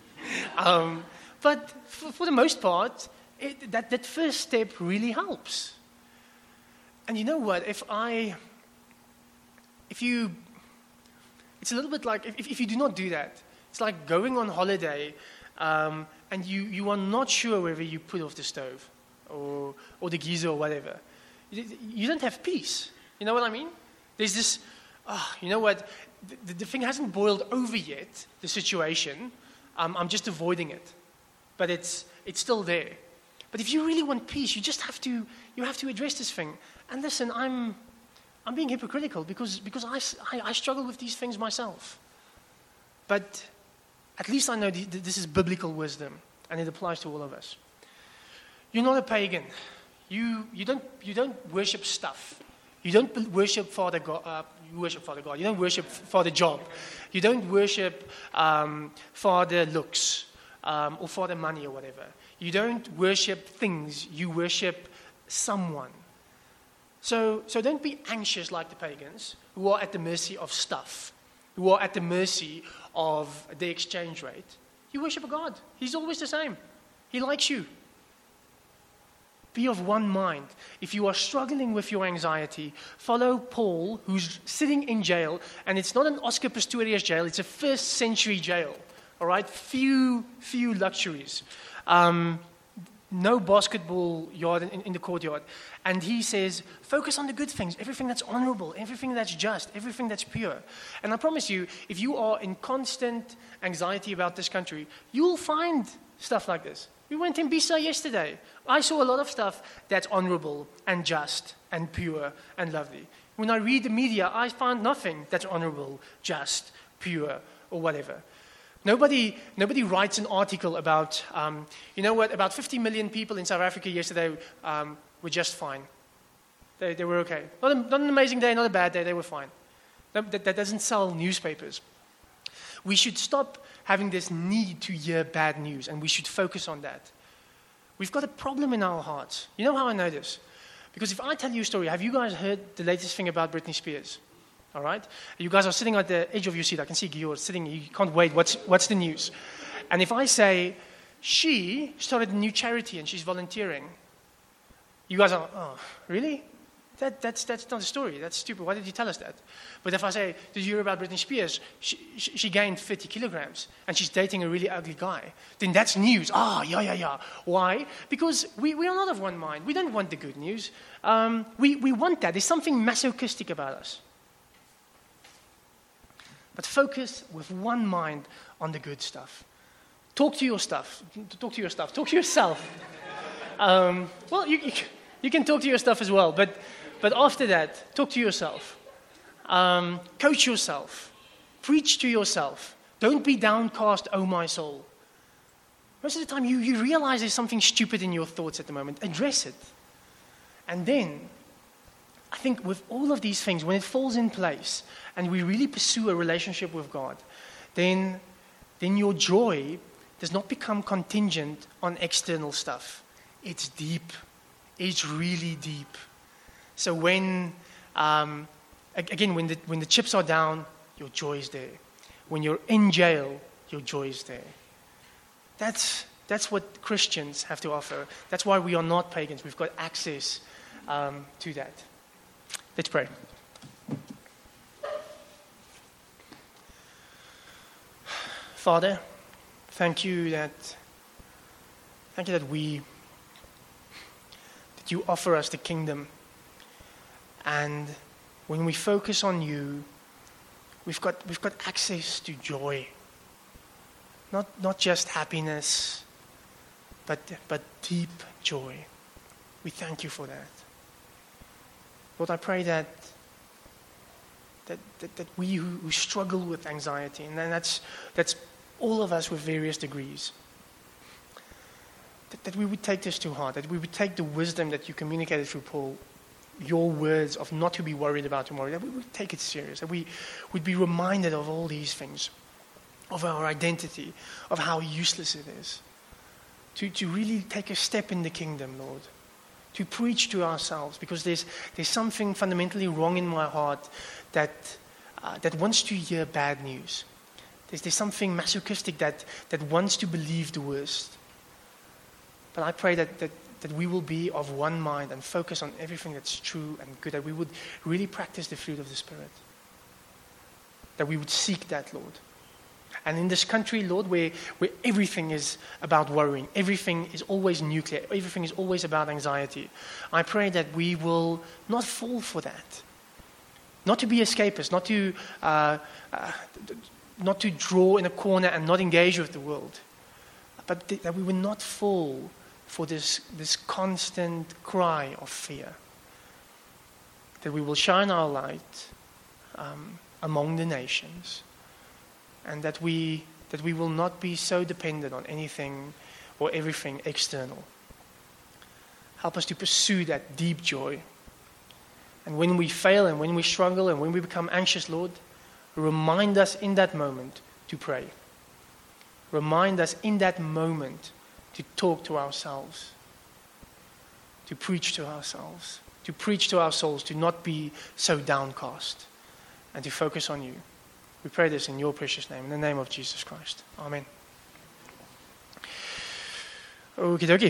[SPEAKER 1] um, but for, for the most part, It, that, that first step really helps. And you know what? If I, if you, it's a little bit like, if, if you do not do that, it's like going on holiday um, and you, you are not sure whether you put off the stove or, or the geyser or whatever. You, you don't have peace. You know what I mean? There's this, oh, you know what? The, the thing hasn't boiled over yet, the situation. Um, I'm just avoiding it. But it's it's still there. But if you really want peace, you just have to you have to address this thing. And listen, I'm I'm being hypocritical because because I, I, I struggle with these things myself. But at least I know th- this is biblical wisdom, and it applies to all of us. You're not a pagan. You you don't you don't worship stuff. You don't worship Father God. Uh, you worship Father God. You don't worship Father Job. You don't worship um, Father looks um, or Father money or whatever. You don't worship things, you worship someone. So, so don't be anxious like the pagans who are at the mercy of stuff, who are at the mercy of the exchange rate. You worship a God. He's always the same. He likes you. Be of one mind. If you are struggling with your anxiety, follow Paul, who's sitting in jail, and it's not an Oscar Pistorius jail, it's a first century jail. All right? Few, few luxuries. Um, no basketball yard in, in the courtyard. And he says, focus on the good things, everything that's honorable, everything that's just, everything that's pure. And I promise you, if you are in constant anxiety about this country, you'll find stuff like this. We went in Bisa yesterday. I saw a lot of stuff that's honorable and just and pure and lovely. When I read the media, I find nothing that's honorable, just, pure, or whatever. Nobody, nobody writes an article about, um, you know what, about fifty million people in South Africa yesterday um, were just fine. They, they were okay. Not, a, not an amazing day, not a bad day, they were fine. That, that, that doesn't sell newspapers. We should stop having this need to hear bad news, and we should focus on that. We've got a problem in our hearts. You know how I know this? Because if I tell you a story, have you guys heard the latest thing about Britney Spears? All right? You guys are sitting at the edge of your seat. I can see Gior sitting. You can't wait. What's, what's the news? And if I say, she started a new charity and she's volunteering, you guys are, oh, really? That, that's, that's not a story. That's stupid. Why did you tell us that? But if I say, did you hear about Britney Spears? She, she, she gained fifty kilograms and she's dating a really ugly guy. Then that's news. Ah, oh, yeah, yeah, yeah. Why? Because we, we are not of one mind. We don't want the good news. Um, we, we want that. There's something masochistic about us. But focus with one mind on the good stuff. Talk to your stuff. Talk to your stuff. Talk to yourself. um, well, you, you, you can talk to your stuff as well, but... But after that, talk to yourself. Um, coach yourself. Preach to yourself. Don't be downcast, oh my soul. Most of the time, you, you realize there's something stupid in your thoughts at the moment. Address it. And then, I think with all of these things, when it falls in place, and we really pursue a relationship with God, then, then your joy does not become contingent on external stuff. It's deep. It's really deep. So when, um, again, when the, when the chips are down, your joy is there. When you're in jail, your joy is there. That's, that's what Christians have to offer. That's why we are not pagans. We've got access um, to that. Let's pray. Father, thank you that, thank you that we, that you offer us the kingdom. And when we focus on you, we've got, we've got access to joy. Not, not just happiness, but, but deep joy. We thank you for that. Lord, I pray that, that, that, that we who, who struggle with anxiety, and then that's, that's all of us with various degrees, that, that we would take this to heart, that we would take the wisdom that you communicated through Paul, your words of not to be worried about tomorrow, that we would take it serious, that we would be reminded of all these things, of our identity, of how useless it is, to, to really take a step in the kingdom, Lord, to preach to ourselves, because there's, there's something fundamentally wrong in my heart that, uh, that wants to hear bad news. There's, there's something masochistic that, that wants to believe the worst. But I pray that, that that we will be of one mind and focus on everything that's true and good, that we would really practice the fruit of the Spirit, that we would seek that, Lord. And in this country, Lord, where, where everything is about worrying, everything is always nuclear, everything is always about anxiety, I pray that we will not fall for that. Not to be escapists, not to, uh, uh, not to draw in a corner and not engage with the world, but th- that we will not fall for this, this constant cry of fear. That we will shine our light um, among the nations, and that we, that we will not be so dependent on anything or everything external. Help us to pursue that deep joy. And when we fail and when we struggle and when we become anxious, Lord, remind us in that moment to pray. Remind us in that moment to talk to ourselves, to preach to ourselves, to preach to our souls, to not be so downcast, and to focus on you. We pray this in your precious name, in the name of Jesus Christ. Amen. Okie dokie.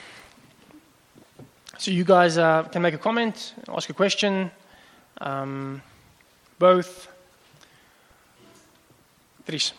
[SPEAKER 1] So you guys uh, can make a comment, ask a question, um, both. Dries.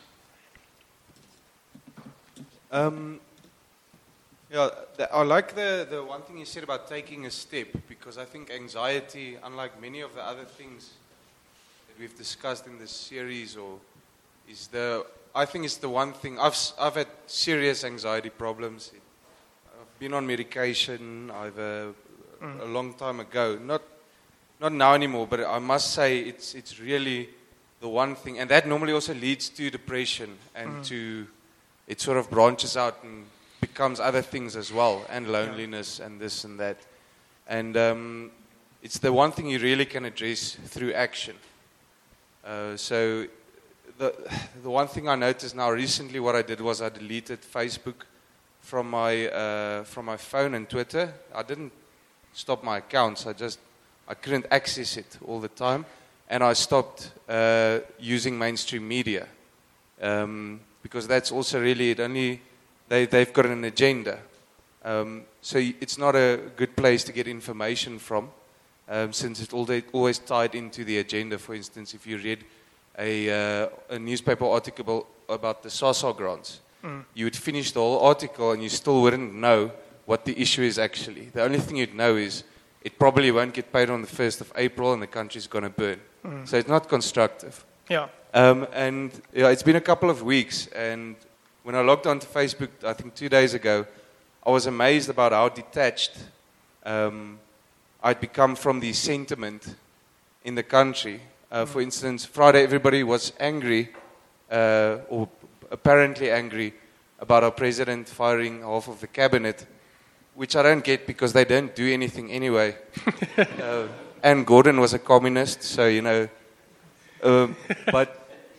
[SPEAKER 2] Um, yeah, the, I like the, the one thing you said about taking a step, because I think anxiety, unlike many of the other things that we've discussed in this series, or is the I think it's the one thing. I've I've had serious anxiety problems. I've been on medication. I've uh, mm. a long time ago, not not now anymore. But I must say, it's it's really the one thing, and that normally also leads to depression, and mm. to it sort of branches out and becomes other things as well, and loneliness, yeah. and this and that, and um, it's the one thing you really can address through action. Uh, so. The, the one thing I noticed now recently, what I did was I deleted Facebook from my uh, from my phone and Twitter. I didn't stop my accounts. I just I couldn't access it all the time, and I stopped uh, using mainstream media um, because that's also really it. Only they they've got an agenda, um, so it's not a good place to get information from, um, since it's all day, always tied into the agenda. For instance, if you read A, uh, a newspaper article about the SASSA grants, mm. you would finish the whole article and you still wouldn't know what the issue is actually. The only thing you'd know is it probably won't get paid on the first of April and the country's going to burn. Mm. So it's not constructive.
[SPEAKER 1] Yeah.
[SPEAKER 2] Um, and yeah, it's been a couple of weeks, and when I logged onto Facebook, I think two days ago, I was amazed about how detached um, I'd become from the sentiment in the country. Uh, for instance, Friday everybody was angry, uh, or apparently angry, about our president firing half of the cabinet, which I don't get because they don't do anything anyway. uh, and Gordon was a communist, so, you know, um, but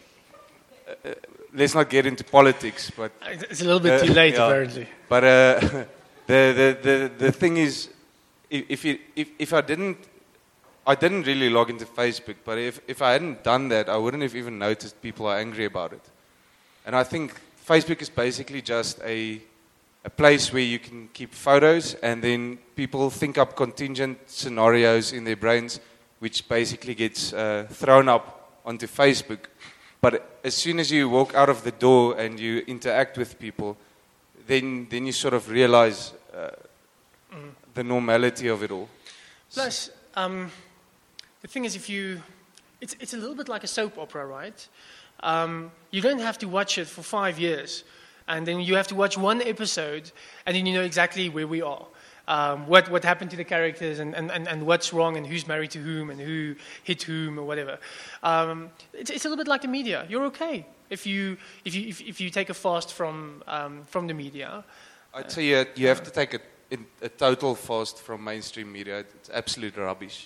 [SPEAKER 2] uh, let's not get into politics. But
[SPEAKER 1] it's a little bit uh, too late,
[SPEAKER 2] yeah.
[SPEAKER 1] apparently.
[SPEAKER 2] But uh, the, the, the, the thing is, if, it, if, if I didn't, I didn't really log into Facebook, but if, if I hadn't done that, I wouldn't have even noticed people are angry about it. And I think Facebook is basically just a, a place where you can keep photos, and then people think up contingent scenarios in their brains, which basically gets uh, thrown up onto Facebook. But as soon as you walk out of the door and you interact with people, then, then you sort of realize uh, mm. the normality of it all.
[SPEAKER 1] Plus, um, the thing is, if you, it's it's a little bit like a soap opera, right? Um, you don't have to watch it for five years, and then you have to watch one episode, and then you know exactly where we are, um, what what happened to the characters, and, and, and, and what's wrong, and who's married to whom, and who hit whom, or whatever. Um, it's it's a little bit like the media. You're okay if you if you if, if you take a fast from um, from the media.
[SPEAKER 2] I'd say you you have to take a a total fast from mainstream media. It's absolute rubbish.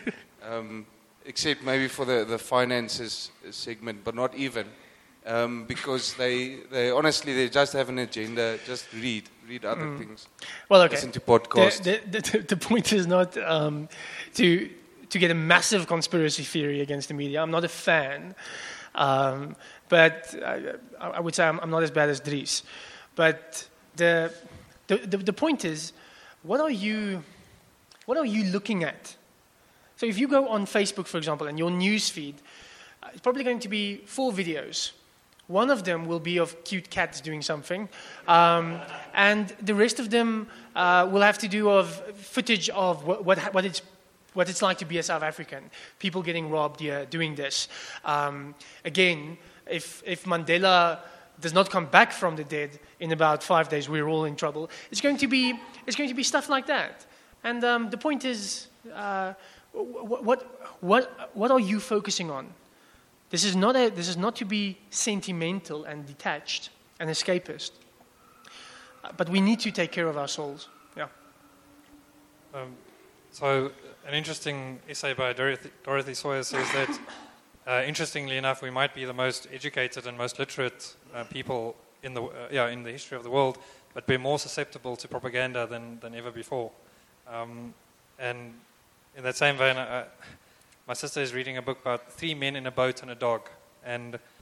[SPEAKER 2] Um, except maybe for the, the finances segment, but not even. Um, because they, they honestly, they just have an agenda. Just read, read other mm. things.
[SPEAKER 1] Well, okay.
[SPEAKER 2] Listen to podcasts.
[SPEAKER 1] The, the, the, the point is not um, to, to get a massive conspiracy theory against the media. I'm not a fan. Um, but I, I would say I'm, I'm not as bad as Dries. But the, the, the, the point is, what are you, what are you looking at? So if you go on Facebook, for example, and your news feed, uh, it's probably going to be four videos. One of them will be of cute cats doing something, um, and the rest of them uh, will have to do of footage of what, what, what it's what it's like to be a South African, people getting robbed here, doing this. Um, again, if if Mandela does not come back from the dead in about five days, we're all in trouble. It's going to be it's going to be stuff like that. And um, the point is. Uh, What, what what what are you focusing on? This is not a this is not to be sentimental and detached and escapist. Uh, but we need to take care of our souls. Yeah.
[SPEAKER 3] Um, so an interesting essay by Dorothy, Dorothy Sawyer says that, uh, interestingly enough, we might be the most educated and most literate uh, people in the uh, yeah in the history of the world, but we're more susceptible to propaganda than than ever before. Um, and in that same vein, uh, my sister is reading a book about three men in a boat and a dog. And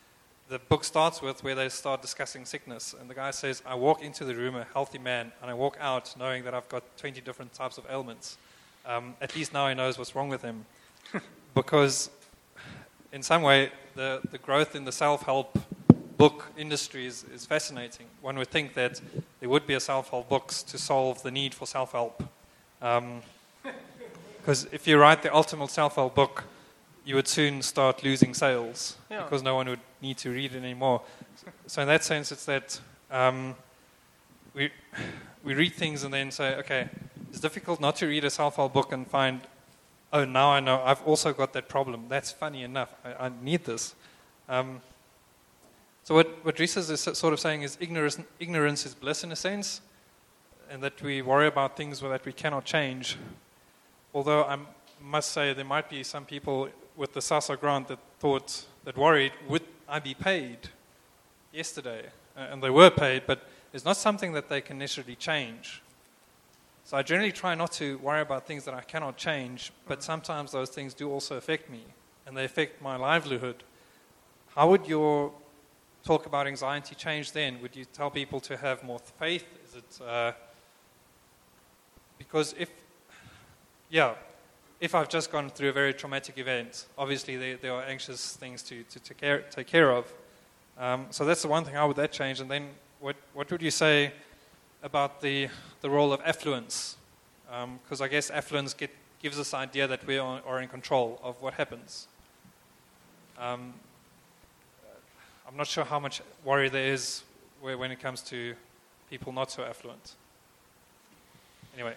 [SPEAKER 3] the book starts with where they start discussing sickness. And the guy says, I walk into the room a healthy man, and I walk out knowing that I've got twenty different types of ailments. Um, at least now he knows what's wrong with him. Because in some way, the, the growth in the self-help book industry is, is fascinating. One would think that there would be a self-help books to solve the need for self-help. Because um, if you write the ultimate self-help book, you would soon start losing sales yeah. because no one would need to read it anymore. So in that sense, it's that um, we we read things and then say, okay, it's difficult not to read a self-help book and find, oh, now I know I've also got that problem. That's funny enough. I, I need this. Um, so what, what Dries is sort of saying is ignorance, ignorance is bliss in a sense, and that we worry about things that we cannot change. Although I must say there might be some people with the SASSA grant that thought, that worried, would I be paid yesterday? Uh, and they were paid, but it's not something that they can necessarily change. So I generally try not to worry about things that I cannot change, but sometimes those things do also affect me, and they affect my livelihood. How would your talk about anxiety change then? Would you tell people to have more faith? Is it, uh, because if, yeah, if I've just gone through a very traumatic event, obviously there, there are anxious things to, to, to care, take care of. Um, so that's the one thing. How would that change? And then what, what would you say about the, the role of affluence? Because um, I guess affluence get, gives us the idea that we are, are in control of what happens. Um, I'm not sure how much worry there is where, when it comes to people not so affluent. Anyway.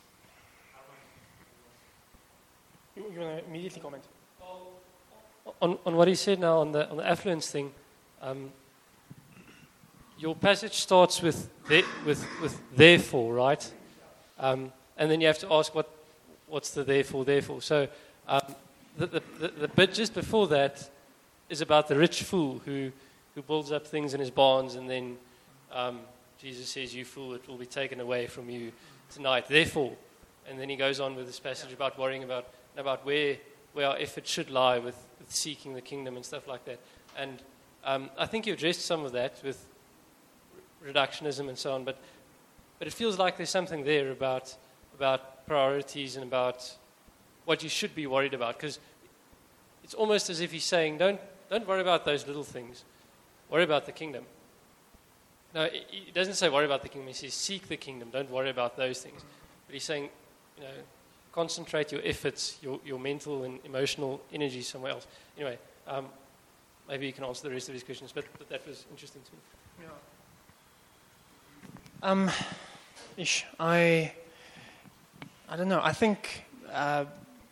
[SPEAKER 1] You, you want to immediately comment?
[SPEAKER 4] On, on what he said now on the, on the affluence thing, um, your passage starts with, the, with, with therefore, right? Um, and then you have to ask what, what's the therefore, therefore. So um, the, the, the, the bit just before that is about the rich fool who, who builds up things in his barns, and then um, Jesus says, you fool, it will be taken away from you tonight. Therefore, and then he goes on with this passage about worrying about about where where our effort should lie with, with seeking the kingdom and stuff like that. And um, I think you addressed some of that with reductionism and so on, but but it feels like there's something there about about priorities and about what you should be worried about, because it's almost as if he's saying, don't don't worry about those little things, worry about the kingdom. No, he doesn't say worry about the kingdom. He says seek the kingdom. Don't worry about those things. But he's saying, you know, concentrate your efforts, your, your mental and emotional energy somewhere else. Anyway, um, maybe you can answer the rest of his questions, but, but that was interesting to me.
[SPEAKER 1] Yeah. Um, ish, I, I don't know. I think uh,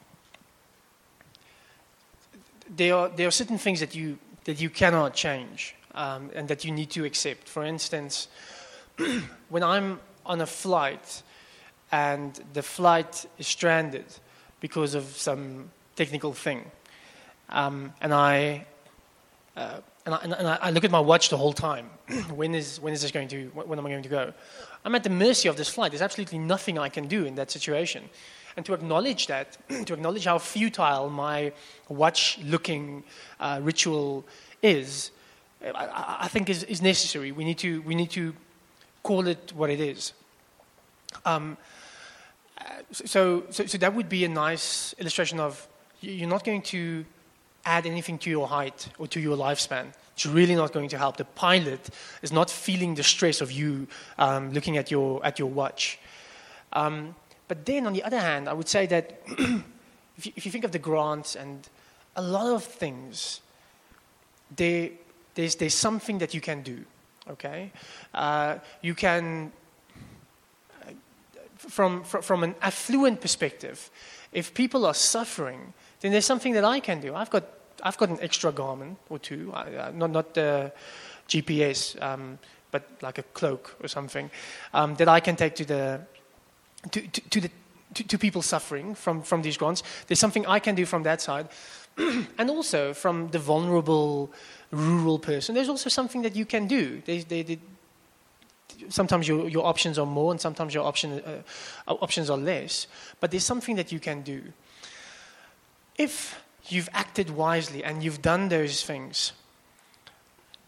[SPEAKER 1] there are there are certain things that you that you cannot change. Um, and that you need to accept. For instance, when I'm on a flight and the flight is stranded because of some technical thing, um, and I, uh, and I and I look at my watch the whole time. when is when is this going to? When am I going to go? I'm at the mercy of this flight. There's absolutely nothing I can do in that situation. And to acknowledge that, to acknowledge how futile my watch-looking uh, ritual is, I, I think is, is necessary. We need to we need to call it what it is. Um, so, so so that would be a nice illustration of you're not going to add anything to your height or to your lifespan. It's really not going to help. The pilot is not feeling the stress of you um, looking at your at your watch. Um, but then, on the other hand, I would say that if you, if you think of the grants and a lot of things, they There's, there's something that you can do, okay? Uh, you can, uh, from, from, from an affluent perspective, if people are suffering, then there's something that I can do. I've got, I've got an extra garment or two, uh, not, not the G P S, um, but like a cloak or something, um, that I can take to the, to, to, to the, to, to people suffering from, from these grants. There's something I can do from that side. And also from the vulnerable rural person, there's also something that you can do. They, they, they, sometimes your, your options are more and sometimes your option, uh, options are less. But there's something that you can do. If you've acted wisely and you've done those things,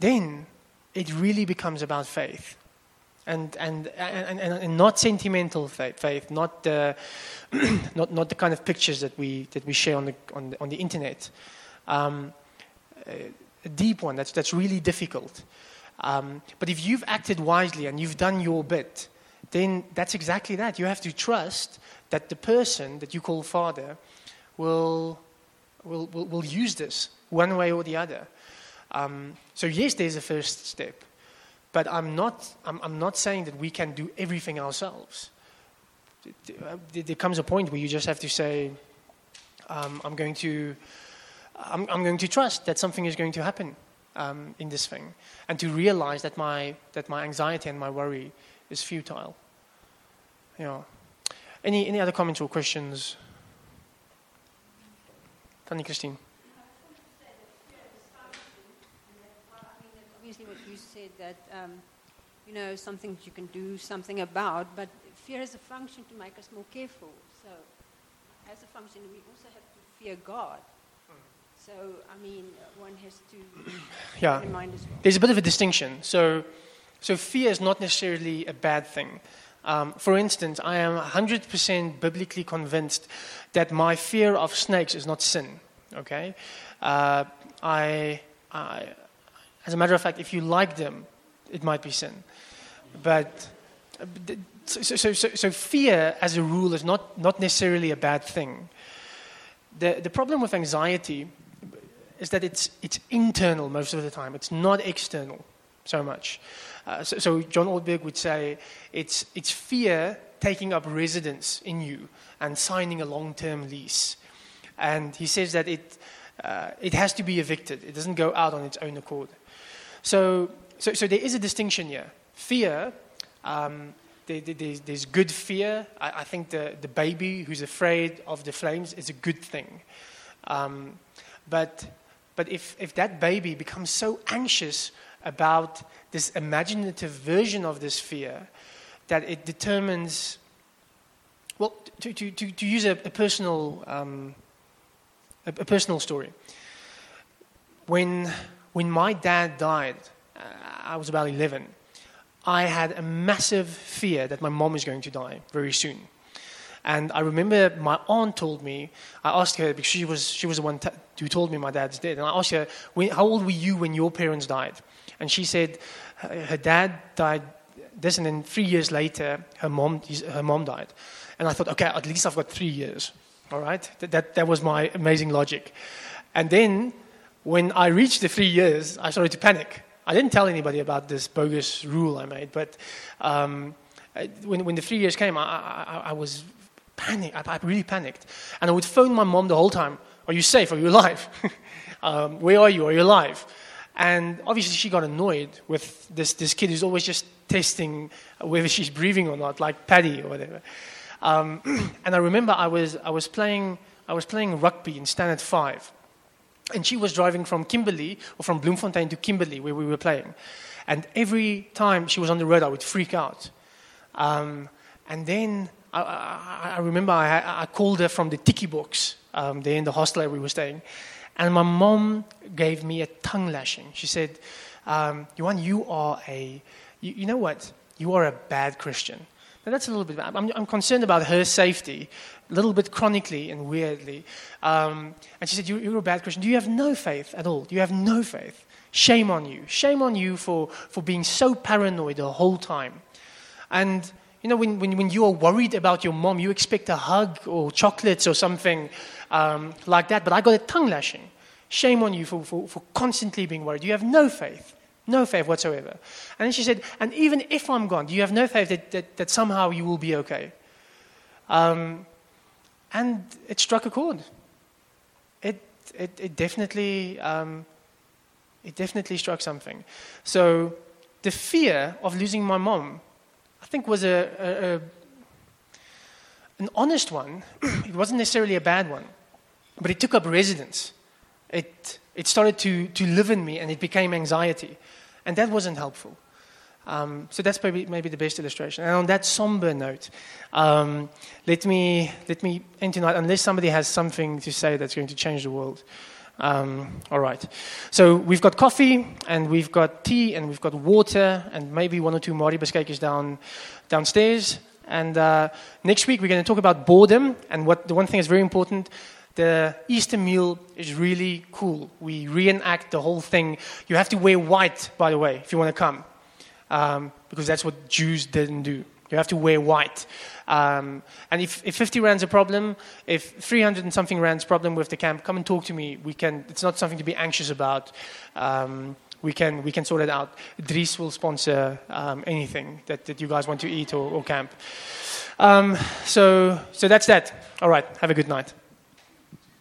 [SPEAKER 1] then it really becomes about faith. And and, and, and, and not sentimental faith, faith not, the, not not the kind of pictures that we that we share on the on the, on the internet. Um, a deep one that's that's really difficult. Um, but if you've acted wisely and you've done your bit, then that's exactly that. You have to trust that the person that you call Father will will will, will use this one way or the other. Um, so yes, there's a first step. But I'm not, I'm, I'm not saying that we can do everything ourselves. There comes a point where you just have to say, um, I'm going to, I'm, I'm going to trust that something is going to happen um, in this thing, and to realize that my that my anxiety and my worry is futile. You know, any any other comments or questions? Fanny Christine.
[SPEAKER 5] Obviously, what you said that um, you know, something you can do something about, but fear has a function to make us more careful. So, as a function, we also have to fear God. So, I mean, one has to
[SPEAKER 1] yeah.
[SPEAKER 5] keep in mind as well.
[SPEAKER 1] There's a bit of a distinction. So, so fear is not necessarily a bad thing. Um, for instance, I am one hundred percent biblically convinced that my fear of snakes is not sin. Okay, uh, I, I, as a matter of fact, if you like them, it might be sin. But so, so, so, so fear, as a rule, is not not necessarily a bad thing. The the problem with anxiety is that it's it's internal most of the time. It's not external so much. Uh, so, so John Ortberg would say it's it's fear taking up residence in you and signing a long-term lease. And he says that it uh, it has to be evicted. It doesn't go out on its own accord. So so, so there is a distinction here. Fear, um, there, there, there's, there's good fear. I, I think the, the baby who's afraid of the flames is a good thing. Um, but but if, if that baby becomes so anxious about this imaginative version of this fear that it determines, well, to, to, to, to use a, a personal um, a, a personal story. When when my dad died, uh, I was about eleven. I had a massive fear that my mom is going to die very soon. And I remember my aunt told me, I asked her, because she was she was the one t- who told me my dad's dead, and I asked her, when, how old were you when your parents died? And she said her, her dad died this, and then three years later, her mom his, her mom died. And I thought, okay, at least I've got three years, all right? That, that, that was my amazing logic. And then when I reached the three years, I started to panic. I didn't tell anybody about this bogus rule I made, but um, when, when the three years came, I, I, I was panicked. I, I really panicked. And I would phone my mom the whole time. Are you safe? Are you alive? um, where are you? Are you alive? And obviously she got annoyed with this, this kid who's always just testing whether she's breathing or not, like Paddy or whatever. Um, and I remember I was, I was playing I was playing rugby in Standard five. And she was driving from Kimberley, or from Bloemfontein to Kimberley, where we were playing. And every time she was on the road, I would freak out. Um, and then I, I, I remember I, I called her from the tiki box um, there in the hostel where we were staying. And my mom gave me a tongue lashing. She said, um, Johan, you are a, you, you know what? You are a bad Christian. Now that's a little bit bad. I'm, I'm concerned about her safety, a little bit chronically and weirdly. Um, and she said, you, you're a bad Christian. Do you have no faith at all? Do you have no faith? Shame on you. Shame on you for, for being so paranoid the whole time. And, you know, when, when, when you are worried about your mom, you expect a hug or chocolates or something um, like that. But I got a tongue lashing. Shame on you for, for, for constantly being worried. You have no faith. No faith whatsoever. And then she said, and even if I'm gone, do you have no faith that, that, that somehow you will be okay? Um, and it struck a chord. It it, it definitely um, it definitely struck something. So the fear of losing my mom, I think, was a, a, a an honest one. It wasn't necessarily a bad one, but it took up residence. It it started to to live in me, and it became anxiety. And that wasn't helpful. Um, so that's maybe maybe the best illustration. And on that somber note, um, let me let me end tonight. Unless somebody has something to say that's going to change the world, Um, all right. So we've got coffee, and we've got tea, and we've got water, and maybe one or two Mariebeskykies down downstairs. And uh, next week we're going to talk about boredom. And what the one thing is very important: the Easter meal is really cool. We reenact the whole thing. You have to wear white, by the way, if you want to come, um, because that's what Jews didn't do. You have to wear white. Um, and if, if fifty rand's a problem, if three hundred and something rand's problem with the camp, come and talk to me. We can. It's not something to be anxious about. Um, we can we can sort it out. Dries will sponsor um, anything that, that you guys want to eat or, or camp. Um, so so that's that. All right. Have a good night.